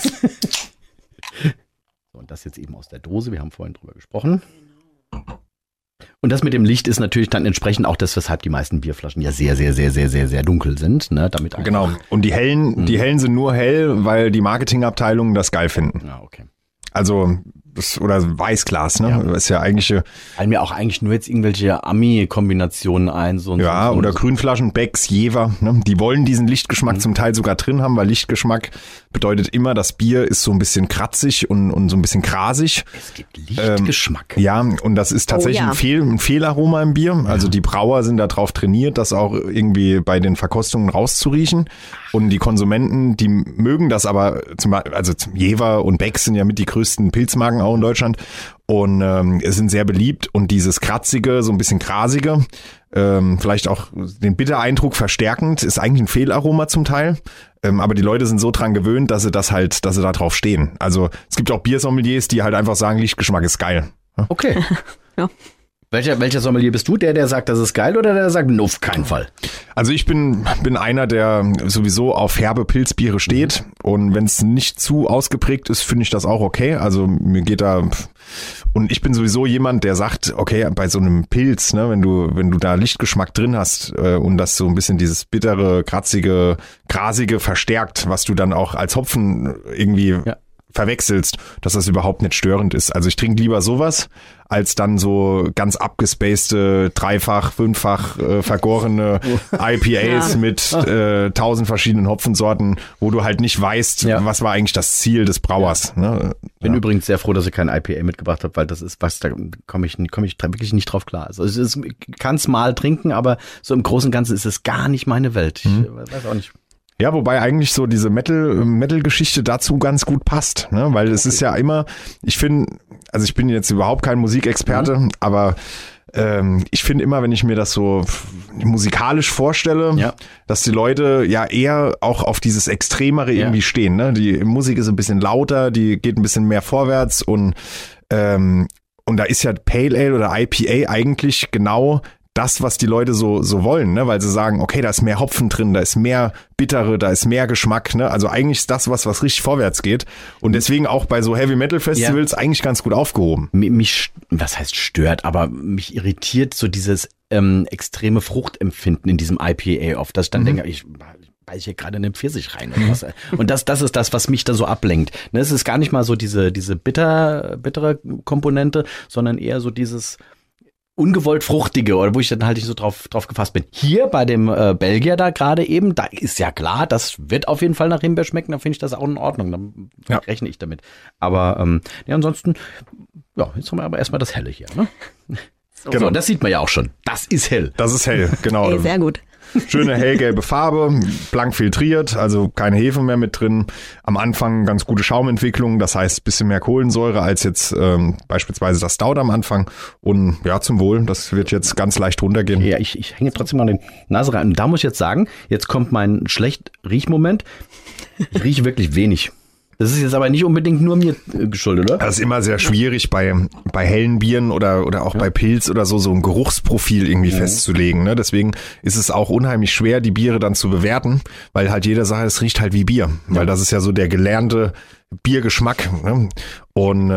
So, und das jetzt eben aus der Dose. Wir haben vorhin drüber gesprochen. Und das mit dem Licht ist natürlich dann entsprechend auch das, weshalb die meisten Bierflaschen ja sehr, sehr, sehr, sehr, sehr, sehr dunkel sind. Ne? Damit genau. Und die hellen sind nur hell, weil die Marketingabteilungen das geil finden. Ja, okay. Also oder Weißglas, ne? Ja. Das ist ja eigentlich. Fallen mir auch eigentlich nur jetzt irgendwelche Ami-Kombinationen ein. So oder Grünflaschen, Becks, Jever, ne? Die wollen diesen Lichtgeschmack zum Teil sogar drin haben, weil Lichtgeschmack bedeutet immer, das Bier ist so ein bisschen kratzig und so ein bisschen grasig. Es gibt Lichtgeschmack. Ja, und das ist tatsächlich ein Fehlaroma im Bier. Also die Brauer sind da drauf trainiert, das auch irgendwie bei den Verkostungen rauszuriechen. Und die Konsumenten, die mögen das aber, also Jever und Becks sind ja mit die größten Pilzmarken auch in Deutschland und es sind sehr beliebt und dieses kratzige, so ein bisschen grasige, vielleicht auch den Bittereindruck verstärkend, ist eigentlich ein Fehlaroma zum Teil, aber die Leute sind so dran gewöhnt, dass sie da drauf stehen. Also es gibt auch Biersommeliers, die halt einfach sagen, Lichtgeschmack ist geil. Okay. Ja. Welcher Sommelier bist du? Der sagt, das ist geil oder der sagt, auf keinen Fall? Also ich bin einer, der sowieso auf herbe Pilzbiere steht und wenn es nicht zu ausgeprägt ist, finde ich das auch okay. Also mir geht da und ich bin sowieso jemand, der sagt, okay, bei so einem Pilz, ne, wenn du da Lichtgeschmack drin hast und das so ein bisschen dieses bittere, kratzige, grasige verstärkt, was du dann auch als Hopfen irgendwie verwechselst, dass das überhaupt nicht störend ist. Also ich trinke lieber sowas, als dann so ganz abgespacede, dreifach, fünffach vergorene IPAs mit 1000 verschiedenen Hopfensorten, wo du halt nicht weißt, was war eigentlich das Ziel des Brauers. Ja. Ne? Bin übrigens sehr froh, dass ich kein IPA mitgebracht habe, weil das ist was, da komme ich wirklich nicht drauf klar. Also ich kann es mal trinken, aber so im Großen und Ganzen ist es gar nicht meine Welt. Ich weiß auch nicht. Ja, wobei eigentlich so diese Metal-Geschichte dazu ganz gut passt, ne? Weil es ist ja immer, ich finde, also ich bin jetzt überhaupt kein Musikexperte, aber ich finde immer, wenn ich mir das so musikalisch vorstelle, dass die Leute ja eher auch auf dieses Extremere irgendwie stehen, ne? Die Musik ist ein bisschen lauter, die geht ein bisschen mehr vorwärts und da ist ja Pale Ale oder IPA eigentlich genau das, was die Leute so wollen, ne? Weil sie sagen, okay, da ist mehr Hopfen drin, da ist mehr Bittere, da ist mehr Geschmack, ne? Also eigentlich ist das was richtig vorwärts geht und deswegen auch bei so Heavy Metal Festivals eigentlich ganz gut aufgehoben. Mich, was heißt stört, aber mich irritiert so dieses extreme Fruchtempfinden in diesem IPA oft, dass ich dann denke, ich beiß hier gerade einen Pfirsich rein oder was. Und das ist das, was mich da so ablenkt. Ne? Es ist gar nicht mal so diese bittere Komponente, sondern eher so dieses ungewollt fruchtige, oder wo ich dann halt nicht so drauf gefasst bin. Hier bei dem Belgier da gerade eben, da ist ja klar, das wird auf jeden Fall nach Himbeer schmecken, da finde ich das auch in Ordnung, dann rechne ich damit. Aber ansonsten, jetzt haben wir aber erstmal das Helle hier. Ne? Genau. So, das sieht man ja auch schon. Das ist hell. Das ist hell, genau. Sehr gut. Schöne hellgelbe Farbe, blank filtriert, also keine Hefe mehr mit drin. Am Anfang ganz gute Schaumentwicklung, das heißt ein bisschen mehr Kohlensäure als jetzt beispielsweise das Stout am Anfang. Und ja, zum Wohl, das wird jetzt ganz leicht runtergehen. Ja, ich hänge trotzdem mal den Nase rein. Und da muss ich jetzt sagen, jetzt kommt mein Schlecht-Riechmoment. Ich rieche wirklich wenig. Das ist jetzt aber nicht unbedingt nur mir geschuldet, oder? Das ist immer sehr schwierig bei hellen Bieren oder auch bei Pilz oder so ein Geruchsprofil irgendwie festzulegen. Ne? Deswegen ist es auch unheimlich schwer, die Biere dann zu bewerten, weil halt jeder sagt, es riecht halt wie Bier. Weil das ist ja so der gelernte Biergeschmack. Ne? Und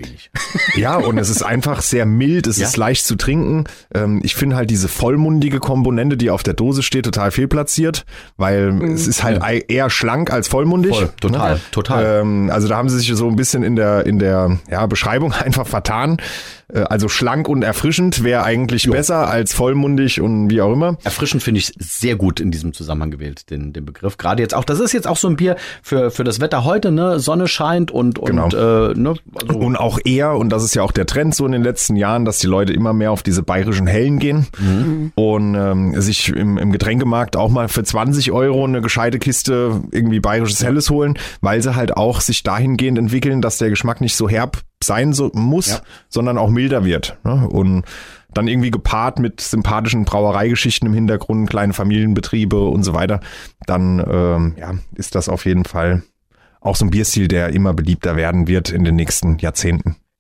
und es ist einfach sehr mild, es ist leicht zu trinken. Ich finde halt diese vollmundige Komponente, die auf der Dose steht, total fehlplatziert, weil es ist halt eher schlank als vollmundig. Voll, total. Also da haben sie sich so ein bisschen in der Beschreibung einfach vertan. Also schlank und erfrischend wäre eigentlich besser als vollmundig und wie auch immer. Erfrischend finde ich sehr gut in diesem Zusammenhang gewählt, den Begriff. Gerade jetzt auch, das ist jetzt auch so ein Bier für das Wetter heute, ne? Sonne scheint und Also und auch eher, und das ist ja auch der Trend so in den letzten Jahren, dass die Leute immer mehr auf diese bayerischen Hellen gehen und sich im Getränkemarkt auch mal für 20 € eine gescheite Kiste irgendwie bayerisches Helles holen, weil sie halt auch sich dahingehend entwickeln, dass der Geschmack nicht so herb sein muss, sondern auch milder wird. Ne? Und dann irgendwie gepaart mit sympathischen Brauereigeschichten im Hintergrund, kleine Familienbetriebe und so weiter, dann ist das auf jeden Fall auch so ein Bierstil, der immer beliebter werden wird in den nächsten Jahrzehnten.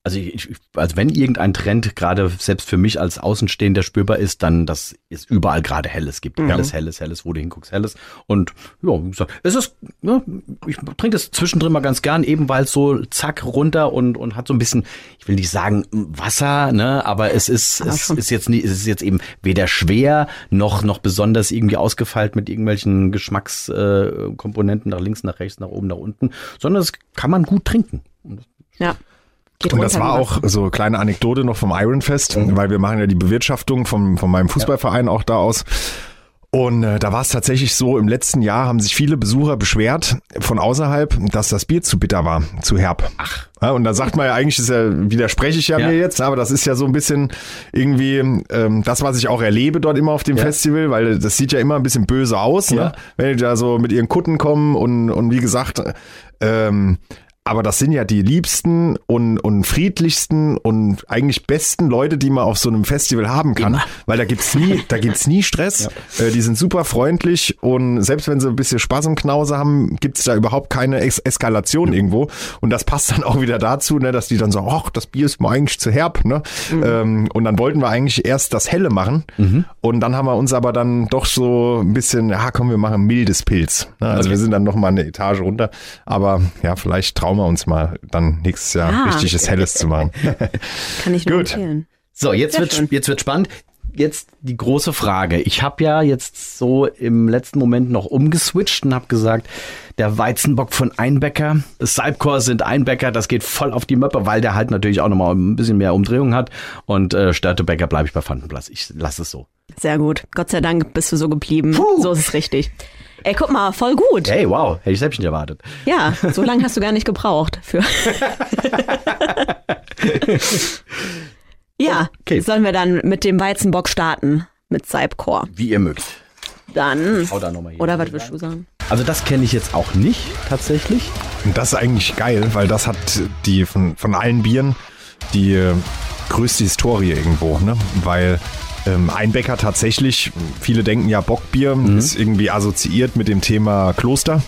Also wenn irgendein Trend gerade selbst für mich als Außenstehender spürbar ist, dann, dass es überall gerade Helles gibt. Helles, wo du hinguckst, Helles. Und ja, wie gesagt, ich trinke es zwischendrin mal ganz gern, eben weil es so zack runter und hat so ein bisschen, ich will nicht sagen Wasser, ne, aber es ist jetzt eben weder schwer noch besonders irgendwie ausgefeilt mit irgendwelchen Geschmackskomponenten nach links, nach rechts, nach oben, nach unten, sondern es kann man gut trinken. Ja. Und das war auch so eine kleine Anekdote noch vom Ironfest, weil wir machen ja die Bewirtschaftung von meinem Fußballverein auch da aus. Und da war es tatsächlich so, im letzten Jahr haben sich viele Besucher beschwert von außerhalb, dass das Bier zu bitter war, zu herb. Ach. Ja, und da sagt man ja eigentlich, widerspreche ich mir jetzt, aber das ist ja so ein bisschen irgendwie das, was ich auch erlebe dort immer auf dem Festival, weil das sieht ja immer ein bisschen böse aus, ne? Wenn die da so mit ihren Kutten kommen und wie gesagt, aber das sind ja die liebsten und friedlichsten und eigentlich besten Leute, die man auf so einem Festival haben kann. Weil da gibt's nie Stress. Ja. Die sind super freundlich und selbst wenn sie ein bisschen Spaß und Knause haben, gibt's da überhaupt keine Eskalation irgendwo. Und das passt dann auch wieder dazu, ne, dass die dann sagen, ach, das Bier ist mir eigentlich zu herb. Ne? Und dann wollten wir eigentlich erst das Helle machen. Und dann haben wir uns aber dann doch so ein bisschen, wir machen mildes Pilz. Ne? Also wir sind dann noch mal eine Etage runter. Aber ja, vielleicht trauen wir uns mal dann nächstes Jahr richtiges Helles zu machen. Kann ich nur empfehlen. So, jetzt wird spannend. Jetzt die große Frage. Ich habe ja jetzt so im letzten Moment noch umgeswitcht und habe gesagt, der Weizenbock von Einbecker, Seibkor sind Einbecker, das geht voll auf die Möppe, weil der halt natürlich auch nochmal ein bisschen mehr Umdrehungen hat. Und Störtebecker bleibe ich bei Vandenplatz. Ich lasse es so. Sehr gut. Gott sei Dank bist du so geblieben. So ist es richtig. Ey, guck mal, voll gut. Hey, wow, hätte ich selbst nicht erwartet. Ja, so lange hast du gar nicht gebraucht für. Ja, okay. Sollen wir dann mit dem Weizenbock starten, mit Seibkor? Wie ihr mögt. Dann. Hau da noch mal hier oder was willst du sagen? Also das kenne ich jetzt auch nicht, tatsächlich. Und das ist eigentlich geil, weil das hat die von allen Bieren die größte Historie irgendwo, ne? Weil Einbecker tatsächlich, viele denken ja Bockbier ist irgendwie assoziiert mit dem Thema Kloster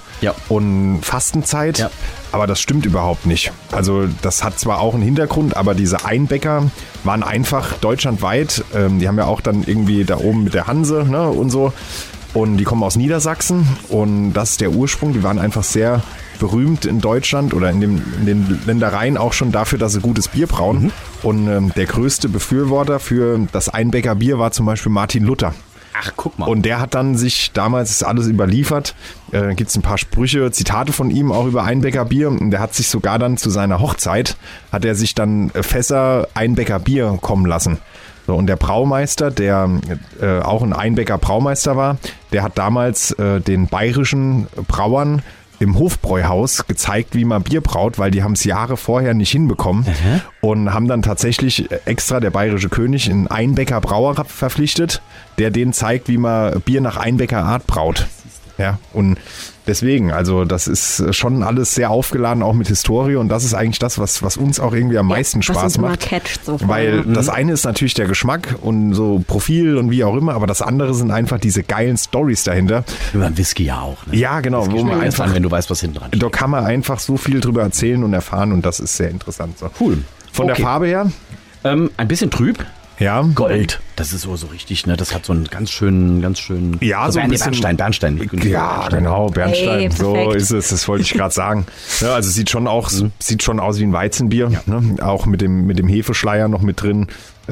und Fastenzeit, aber das stimmt überhaupt nicht. Also das hat zwar auch einen Hintergrund, aber diese Einbecker waren einfach deutschlandweit, die haben ja auch dann irgendwie da oben mit der Hanse, ne, und so, und die kommen aus Niedersachsen und das ist der Ursprung, die waren einfach sehr berühmt in Deutschland oder in den Ländereien auch schon dafür, dass sie gutes Bier brauen. Und der größte Befürworter für das Einbecker Bier war zum Beispiel Martin Luther. Ach, guck mal. Und der hat dann sich damals alles überliefert. Gibt es ein paar Sprüche, Zitate von ihm auch über Einbecker Bier. Und der hat sich sogar dann zu seiner Hochzeit, hat er sich dann Fässer Einbecker Bier kommen lassen. So, und der Braumeister, der auch ein Einbecker Braumeister war, der hat damals den bayerischen Brauern im Hofbräuhaus gezeigt, wie man Bier braut, weil die haben es Jahre vorher nicht hinbekommen und haben dann tatsächlich extra der bayerische König einen Einbecker Brauer verpflichtet, der denen zeigt, wie man Bier nach Einbecker Art braut. Ja, und deswegen, also das ist schon alles sehr aufgeladen, auch mit Historie, und das ist eigentlich das, was uns auch irgendwie am meisten Spaß macht. Catcht, so weil das eine ist natürlich der Geschmack und so Profil und wie auch immer, aber das andere sind einfach diese geilen Storys dahinter. Über Whisky ja auch. Ne? Ja, genau. Wo man einfach, wenn du weißt, was hinten dran steht. Da kann man einfach so viel drüber erzählen und erfahren, und das ist sehr interessant. So. Cool. Von der Farbe her? Ein bisschen trüb. Ja. Gold. Das ist so richtig, ne? Das hat so einen ganz schönen. Ja, so ein bisschen. Bernstein. Ja, genau, Bernstein. Hey, so ist es. Das wollte ich gerade sagen. Ja, also sieht schon aus wie ein Weizenbier. Ja. Ne? Auch mit dem Hefeschleier noch mit drin.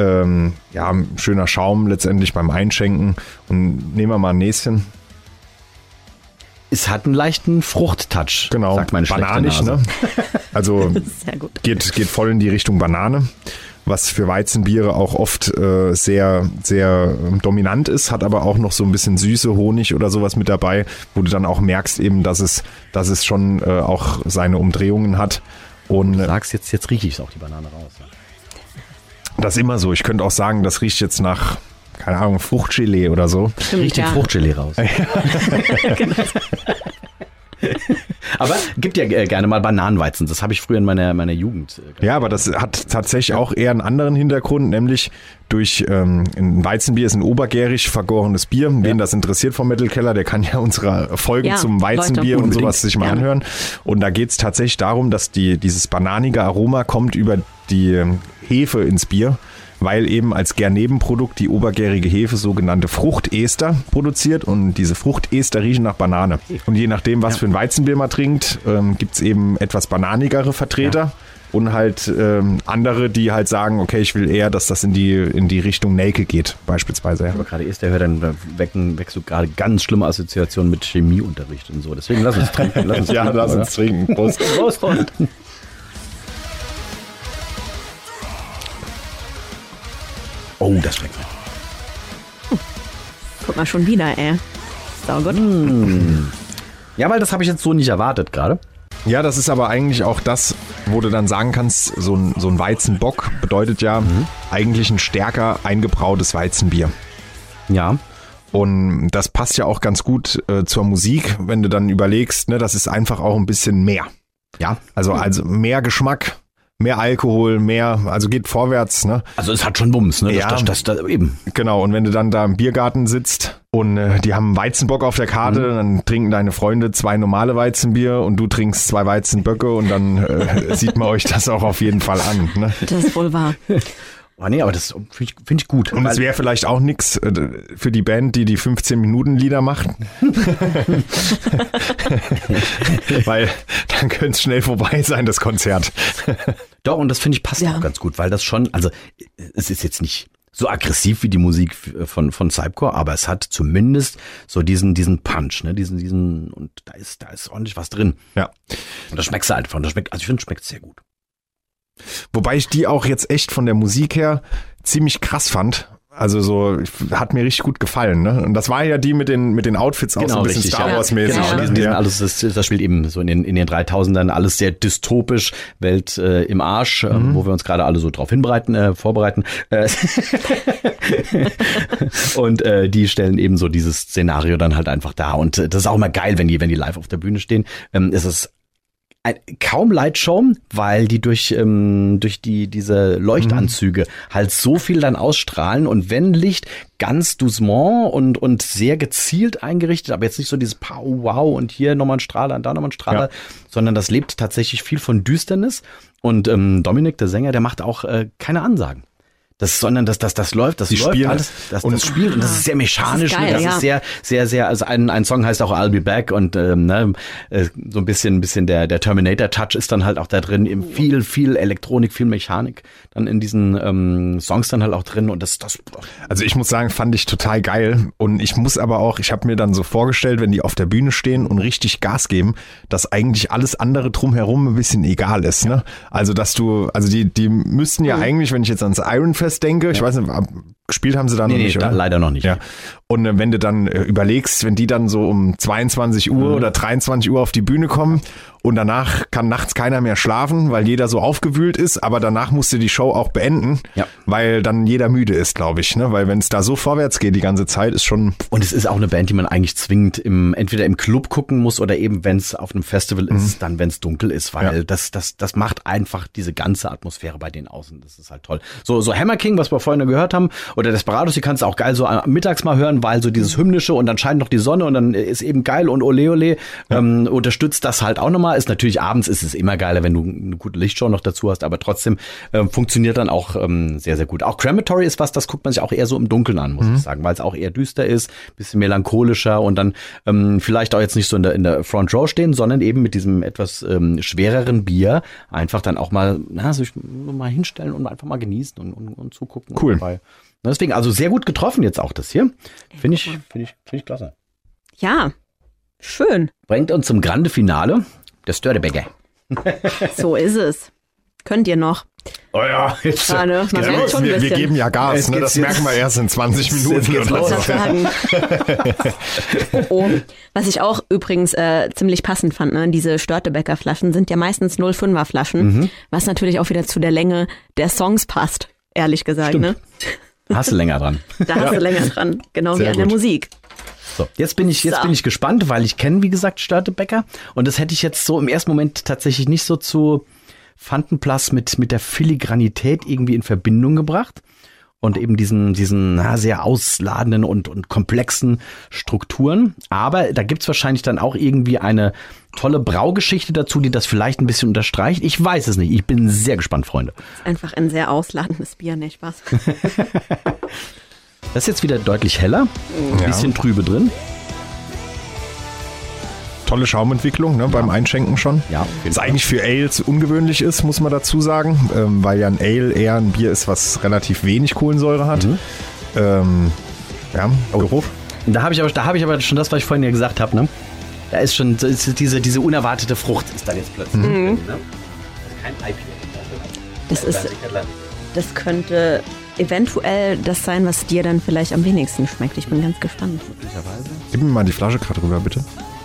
Schöner Schaum letztendlich beim Einschenken. Und nehmen wir mal ein Näschen. Es hat einen leichten Fruchttouch, genau, sagt meine bananisch, ne? Also sehr gut. Geht voll in die Richtung Banane, was für Weizenbiere auch oft sehr, sehr dominant ist, hat aber auch noch so ein bisschen Süße, Honig oder sowas mit dabei, wo du dann auch merkst eben, dass es schon auch seine Umdrehungen hat. Und du sagst jetzt rieche ich auch die Banane raus. Ne? Das ist immer so. Ich könnte auch sagen, das riecht jetzt nach, keine Ahnung, Fruchtgelee oder so. Stimmt, riecht den Fruchtgelee raus. Aber gibt ja gerne mal Bananenweizen. Das habe ich früher in meiner Jugend. Ja, aber das hat tatsächlich auch eher einen anderen Hintergrund, nämlich durch ein Weizenbier ist ein obergärig vergorenes Bier. Wen das interessiert vom Metal Keller, der kann ja unsere Folgen zum Weizenbier und sowas sich mal anhören. Und da geht es tatsächlich darum, dass dieses bananige Aroma kommt über die Hefe ins Bier, weil eben als Gärnebenprodukt die obergärige Hefe sogenannte Fruchtester produziert und diese Fruchtester riechen nach Banane. Und je nachdem, was für ein Weizenbier man trinkt, gibt es eben etwas bananigere Vertreter und halt andere, die halt sagen, okay, ich will eher, dass das in die Richtung Nelke geht, beispielsweise. Aber gerade Ester hört, dann wächst du gerade ganz schlimme Assoziationen mit Chemieunterricht und so. Deswegen lass uns trinken. Lass uns trinken. Prost. Prost. Oh, das schmeckt mir. Guck mal, schon wieder, ey. Saugut. Ja, weil das habe ich jetzt so nicht erwartet gerade. Ja, das ist aber eigentlich auch das, wo du dann sagen kannst, so ein Weizenbock bedeutet ja eigentlich ein stärker eingebrautes Weizenbier. Ja. Und das passt ja auch ganz gut zur Musik, wenn du dann überlegst, ne, das ist einfach auch ein bisschen mehr. Ja. Also mehr Geschmack. Mehr Alkohol, also geht vorwärts, ne? Also es hat schon Bums, ne? Das eben. Genau, und wenn du dann da im Biergarten sitzt und die haben einen Weizenbock auf der Karte, dann trinken deine Freunde 2 normale Weizenbier und du trinkst 2 Weizenböcke und dann sieht man euch das auch auf jeden Fall an, ne? Das ist wohl wahr. Oh nee, aber das finde ich gut. Und es wäre vielleicht auch nichts für die Band, die 15-Minuten-Lieder macht. Weil dann könnte es schnell vorbei sein, das Konzert. Doch, und das finde ich passt auch ganz gut, weil das schon, also es ist jetzt nicht so aggressiv wie die Musik von Cypcore, aber es hat zumindest so diesen Punch, ne, diesen und da ist ordentlich was drin. Ja. Und das schmeckst du halt von, ich finde, es schmeckt sehr gut. Wobei ich die auch jetzt echt von der Musik her ziemlich krass fand. Also hat mir richtig gut gefallen, ne? Und das war ja die mit den Outfits auch so ein bisschen richtig, Star Wars-mäßig. Genau, diesen alles, das spielt eben so in den 3000ern alles sehr dystopisch, Welt im Arsch, wo wir uns gerade alle so drauf vorbereiten. Und die stellen eben so dieses Szenario dann halt einfach dar. Und das ist auch immer geil, wenn die live auf der Bühne stehen. Es ist kaum Lightshow, weil die durch diese Leuchtanzüge halt so viel dann ausstrahlen und wenn Licht ganz doucement und sehr gezielt eingerichtet, aber jetzt nicht so dieses wow und hier nochmal ein Strahler und da nochmal ein Strahler, sondern das lebt tatsächlich viel von Düsternis und Dominik, der Sänger, der macht auch keine Ansagen. Sondern das läuft, das spielen alles, das spielt und das ist sehr mechanisch, das ist, geil, das ist sehr, sehr, also ein Song heißt auch I'll Be Back und so ein bisschen der Terminator-Touch ist dann halt auch da drin, eben viel Elektronik, viel Mechanik dann in diesen Songs dann halt auch drin und das. Also ich muss sagen, fand ich total geil und ich habe mir dann so vorgestellt, wenn die auf der Bühne stehen und richtig Gas geben, dass eigentlich alles andere drumherum ein bisschen egal ist, ne? Also die müssten ja eigentlich, wenn ich jetzt ans Iron Fest denke, ich weiß nicht, gespielt haben sie da noch nicht, oder? Leider noch nicht. Ja. Und wenn du dann überlegst, wenn die dann so um 22 Uhr oder 23 Uhr auf die Bühne kommen und danach kann nachts keiner mehr schlafen, weil jeder so aufgewühlt ist, aber danach musst du die Show auch beenden, weil dann jeder müde ist, glaube ich, ne? Weil wenn es da so vorwärts geht die ganze Zeit, ist schon... Und es ist auch eine Band, die man eigentlich zwingend entweder im Club gucken muss oder eben, wenn es auf einem Festival ist, dann, wenn es dunkel ist, weil das macht einfach diese ganze Atmosphäre bei denen aus und das ist halt toll. So Hammer King, was wir vorhin gehört haben, oder Desperados, die kannst du auch geil so mittags mal hören, weil so dieses Hymnische und dann scheint noch die Sonne und dann ist eben geil und ole ole unterstützt das halt auch nochmal. Ist natürlich abends ist es immer geiler, wenn du eine gute Lichtshow noch dazu hast, aber trotzdem funktioniert dann auch sehr, sehr gut. Auch Crematory ist was, das guckt man sich auch eher so im Dunkeln an, muss ich sagen, weil es auch eher düster ist, bisschen melancholischer und dann vielleicht auch jetzt nicht so in der Front Row stehen, sondern eben mit diesem etwas schwereren Bier einfach dann auch mal sich mal hinstellen und einfach mal genießen und zugucken. Cool. Und deswegen, also sehr gut getroffen jetzt auch das hier. Finde ich klasse. Ja, schön. Bringt uns zum Grande Finale, der Störtebeker. So ist es. Könnt ihr noch? Oh ja, jetzt, wir geben ja Gas, ne? Das merken wir erst in 20 Minuten. Was ich auch übrigens ziemlich passend fand, ne? Diese Störtebeker Flaschen sind ja meistens 0,5er Flaschen, was natürlich auch wieder zu der Länge der Songs passt, ehrlich gesagt. Stimmt. Ne? Hast du länger dran. Da hast du länger dran, genau Sehr wie an der Musik. So, jetzt bin ich gespannt, weil ich kenne, wie gesagt, Störtebeker. Und das hätte ich jetzt so im ersten Moment tatsächlich nicht so zu Fantenplas mit der Filigranität irgendwie in Verbindung gebracht. Und eben diesen sehr ausladenden und komplexen Strukturen. Aber da gibt's wahrscheinlich dann auch irgendwie eine tolle Braugeschichte dazu, die das vielleicht ein bisschen unterstreicht. Ich weiß es nicht. Ich bin sehr gespannt, Freunde. Einfach ein sehr ausladendes Bier, nicht Spaß. Das ist jetzt wieder deutlich heller. Ein bisschen trübe drin. Tolle Schaumentwicklung, ne, beim Einschenken schon. Ja, was eigentlich für Ales ungewöhnlich ist, muss man dazu sagen, weil ja ein Ale eher ein Bier ist, was relativ wenig Kohlensäure hat. Geruch. Und da habe ich aber schon das, was ich vorhin ja gesagt habe, ne? Da ist schon diese unerwartete Frucht ist da jetzt plötzlich drin, ne? Das ist kein IPA. Das könnte eventuell das sein, was dir dann vielleicht am wenigsten schmeckt. Ich bin ganz gespannt. Gib mir mal die Flasche gerade rüber, bitte.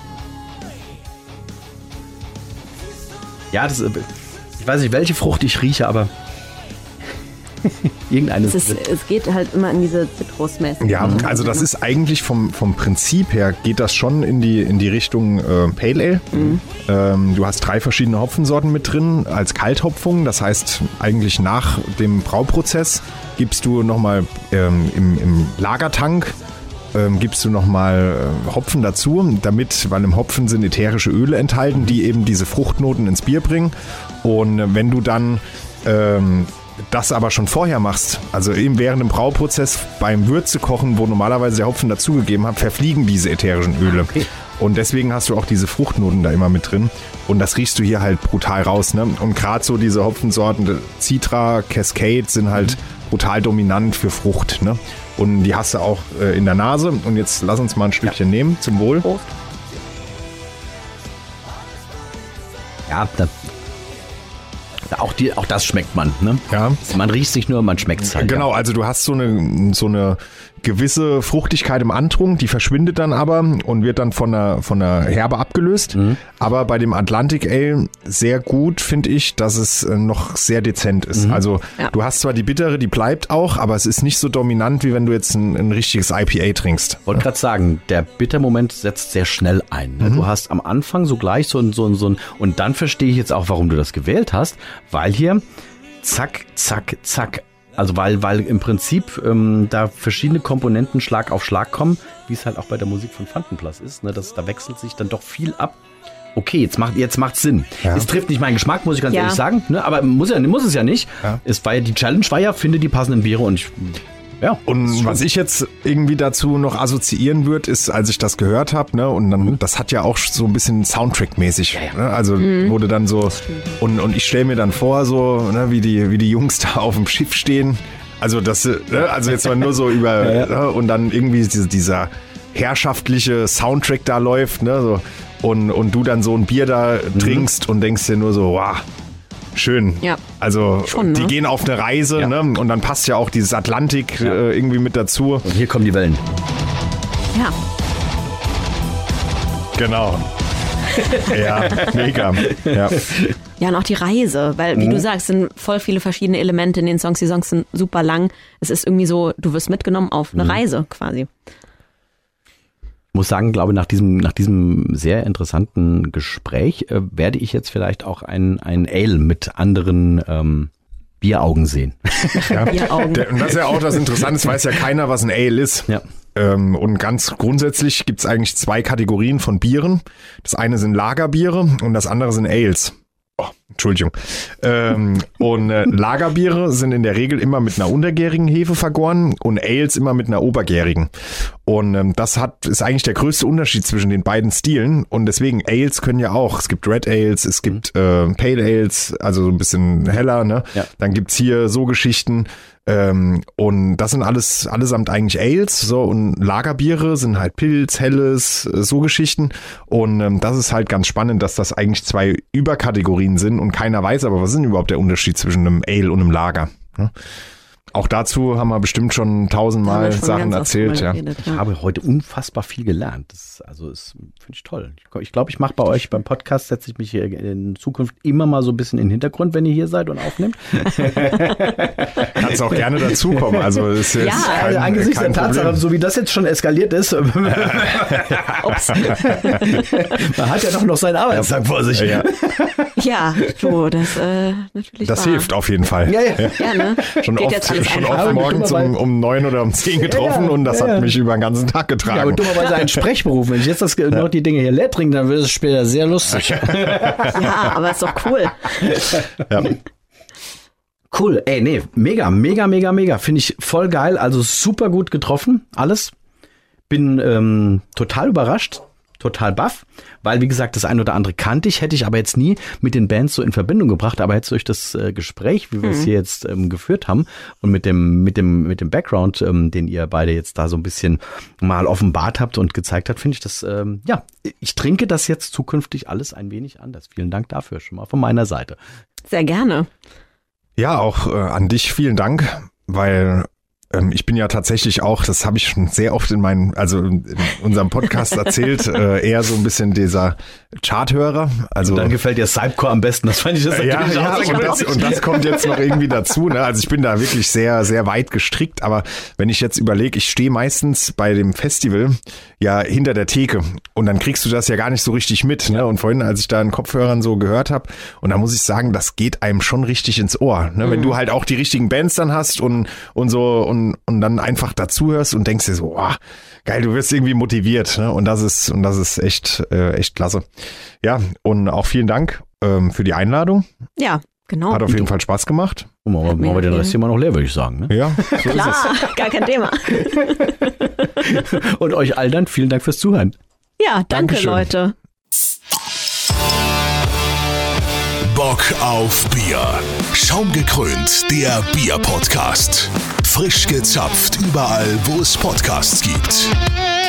Ja, ich weiß nicht, welche Frucht ich rieche, aber irgendeine. Es geht halt immer in diese Zitrusmäßige. Ja, also das ist eigentlich vom Prinzip her geht das schon in die Richtung Pale Ale. Du hast 3 verschiedene Hopfensorten mit drin als Kalthopfung. Das heißt, eigentlich nach dem Brauprozess gibst du nochmal im Lagertank gibst du nochmal Hopfen dazu, weil im Hopfen sind ätherische Öle enthalten, die eben diese Fruchtnoten ins Bier bringen. Und wenn du dann das aber schon vorher machst, also eben während dem Brauprozess beim Würzekochen, wo normalerweise der Hopfen dazugegeben hat, verfliegen diese ätherischen Öle. Okay. Und deswegen hast du auch diese Fruchtnoten da immer mit drin. Und das riechst du hier halt brutal raus. Ne? Und gerade so diese Hopfensorten, Citra, Cascade, sind halt brutal dominant für Frucht. Ne? Und die hast du auch in der Nase. Und jetzt lass uns mal ein Stückchen nehmen. Zum Wohl. Prost. Ja, auch das schmeckt man. Ne? Ja. Man riecht nicht nur, man schmeckt es halt. Genau, also du hast so eine gewisse Fruchtigkeit im Antrunk, die verschwindet dann aber und wird dann von der Herbe abgelöst. Aber bei dem Atlantic Ale sehr gut, finde ich, dass es noch sehr dezent ist. Also du hast zwar die bittere, die bleibt auch, aber es ist nicht so dominant, wie wenn du jetzt ein richtiges IPA trinkst. Wollte gerade sagen, der Bittermoment setzt sehr schnell ein. Ne? Du hast am Anfang so gleich so ein und dann verstehe ich jetzt auch, warum du das gewählt hast, weil hier zack, zack, zack. Also weil im Prinzip da verschiedene Komponenten Schlag auf Schlag kommen, wie es halt auch bei der Musik von Fantenplas ist. Ne? Da wechselt sich dann doch viel ab. Okay, jetzt macht's Sinn. Ja. Es trifft nicht meinen Geschmack, muss ich ganz ehrlich sagen. Ne? Aber muss es ja nicht. Ja. Die Challenge war ja, finde die passenden Biere und und was ich jetzt irgendwie dazu noch assoziieren würde, ist, als ich das gehört habe, ne, und dann, das hat ja auch so ein bisschen Soundtrack-mäßig, ne, also wurde dann so, und ich stelle mir dann vor, so, ne, wie die Jungs da auf dem Schiff stehen, also das, ne, also jetzt mal nur so über, ne, und dann irgendwie dieser herrschaftliche Soundtrack da läuft, ne, so, und du dann so ein Bier da trinkst und denkst dir nur so, wow, schön. Ja. Also schon, die gehen auf eine Reise, ne? Und dann passt ja auch dieses Atlantik irgendwie mit dazu. Und hier kommen die Wellen. Ja. Genau. Ja, mega. Ja, und auch die Reise, weil wie du sagst, sind voll viele verschiedene Elemente in den Songs. Die Songs sind super lang. Es ist irgendwie so, du wirst mitgenommen auf eine Reise quasi. Ich muss sagen, glaube nach diesem sehr interessanten Gespräch werde ich jetzt vielleicht auch ein Ale mit anderen Bieraugen sehen. Ja. Bieraugen. Und das ist ja auch das Interessante, es weiß ja keiner, was ein Ale ist. Ja. Und ganz grundsätzlich gibt es eigentlich 2 Kategorien von Bieren. Das eine sind Lagerbiere und das andere sind Ales. Oh, Entschuldigung. Und Lagerbiere sind in der Regel immer mit einer untergärigen Hefe vergoren und Ales immer mit einer obergärigen. Und das ist eigentlich der größte Unterschied zwischen den beiden Stilen. Und deswegen, Ales können ja auch. Es gibt Red Ales, es gibt Pale Ales, also so ein bisschen heller. Ne? Ja. Dann gibt's hier so Geschichten. Und das sind allesamt eigentlich Ales, so, und Lagerbiere sind halt Pilz, Helles, so Geschichten. Und das ist halt ganz spannend, dass das eigentlich 2 Überkategorien sind und keiner weiß aber, was ist denn überhaupt der Unterschied zwischen einem Ale und einem Lager? auch dazu haben wir bestimmt schon 1000-mal Sachen erzählt. Ja. Ich habe heute unfassbar viel gelernt. Das finde ich toll. Ich glaube, ich mache bei euch beim Podcast, setze ich mich hier in Zukunft immer mal so ein bisschen in den Hintergrund, wenn ihr hier seid und aufnimmt. Kannst auch gerne dazukommen. Also ist jetzt angesichts der Tatsache, so wie das jetzt schon eskaliert ist. Ups. Man hat ja doch noch seinen Arbeitstag vor sich. Ja, du, das natürlich. Das hilft auf jeden Fall. Ja, ne? Schon oft morgens um 9 oder um 10 getroffen und das hat mich über den ganzen Tag getragen. Ja, aber dummerweise ein Sprechberuf. Wenn ich jetzt noch die Dinge hier leer trinke, dann wird es später sehr lustig. Ja, aber ist doch cool. Ja. Cool, ey, nee, mega. Finde ich voll geil. Also super gut getroffen, alles. Bin total überrascht. Total baff, weil wie gesagt, das ein oder andere kannte ich, hätte ich aber jetzt nie mit den Bands so in Verbindung gebracht, aber jetzt durch das Gespräch, wie wir es hier jetzt geführt haben und mit dem Background, den ihr beide jetzt da so ein bisschen mal offenbart habt und gezeigt habt, finde ich das, ich trinke das jetzt zukünftig alles ein wenig anders. Vielen Dank dafür schon mal von meiner Seite. Sehr gerne. Ja, auch an dich vielen Dank, weil ich bin ja tatsächlich auch, das habe ich schon sehr oft in unserem Podcast erzählt, eher so ein bisschen dieser Charthörer. Also, und dann gefällt dir Cypcore am besten, das fand ich das natürlich auch. Und das kommt jetzt noch irgendwie dazu. Ne? Also ich bin da wirklich sehr, sehr weit gestrickt, aber wenn ich jetzt überlege, ich stehe meistens bei dem Festival ja hinter der Theke und dann kriegst du das ja gar nicht so richtig mit. Ne? Und vorhin, als ich da in Kopfhörern so gehört habe, und da muss ich sagen, das geht einem schon richtig ins Ohr. Ne? Wenn du halt auch die richtigen Bands dann hast und so und dann einfach dazuhörst und denkst dir so, oh, geil, du wirst irgendwie motiviert, ne? Und das ist echt klasse. Ja, und auch vielen Dank für die Einladung. Ja, genau. Hat auf jeden Fall Spaß gemacht. Und machen wir den Rest hier mal noch leer, würde ich sagen. Ne? Ja, so klar, ist es. Gar kein Thema. Und euch allen dann vielen Dank fürs Zuhören. Ja, danke Dankeschön. Leute. Bock auf Bier. Schaumgekrönt, der Bier-Podcast. Frisch gezapft überall, wo es Podcasts gibt.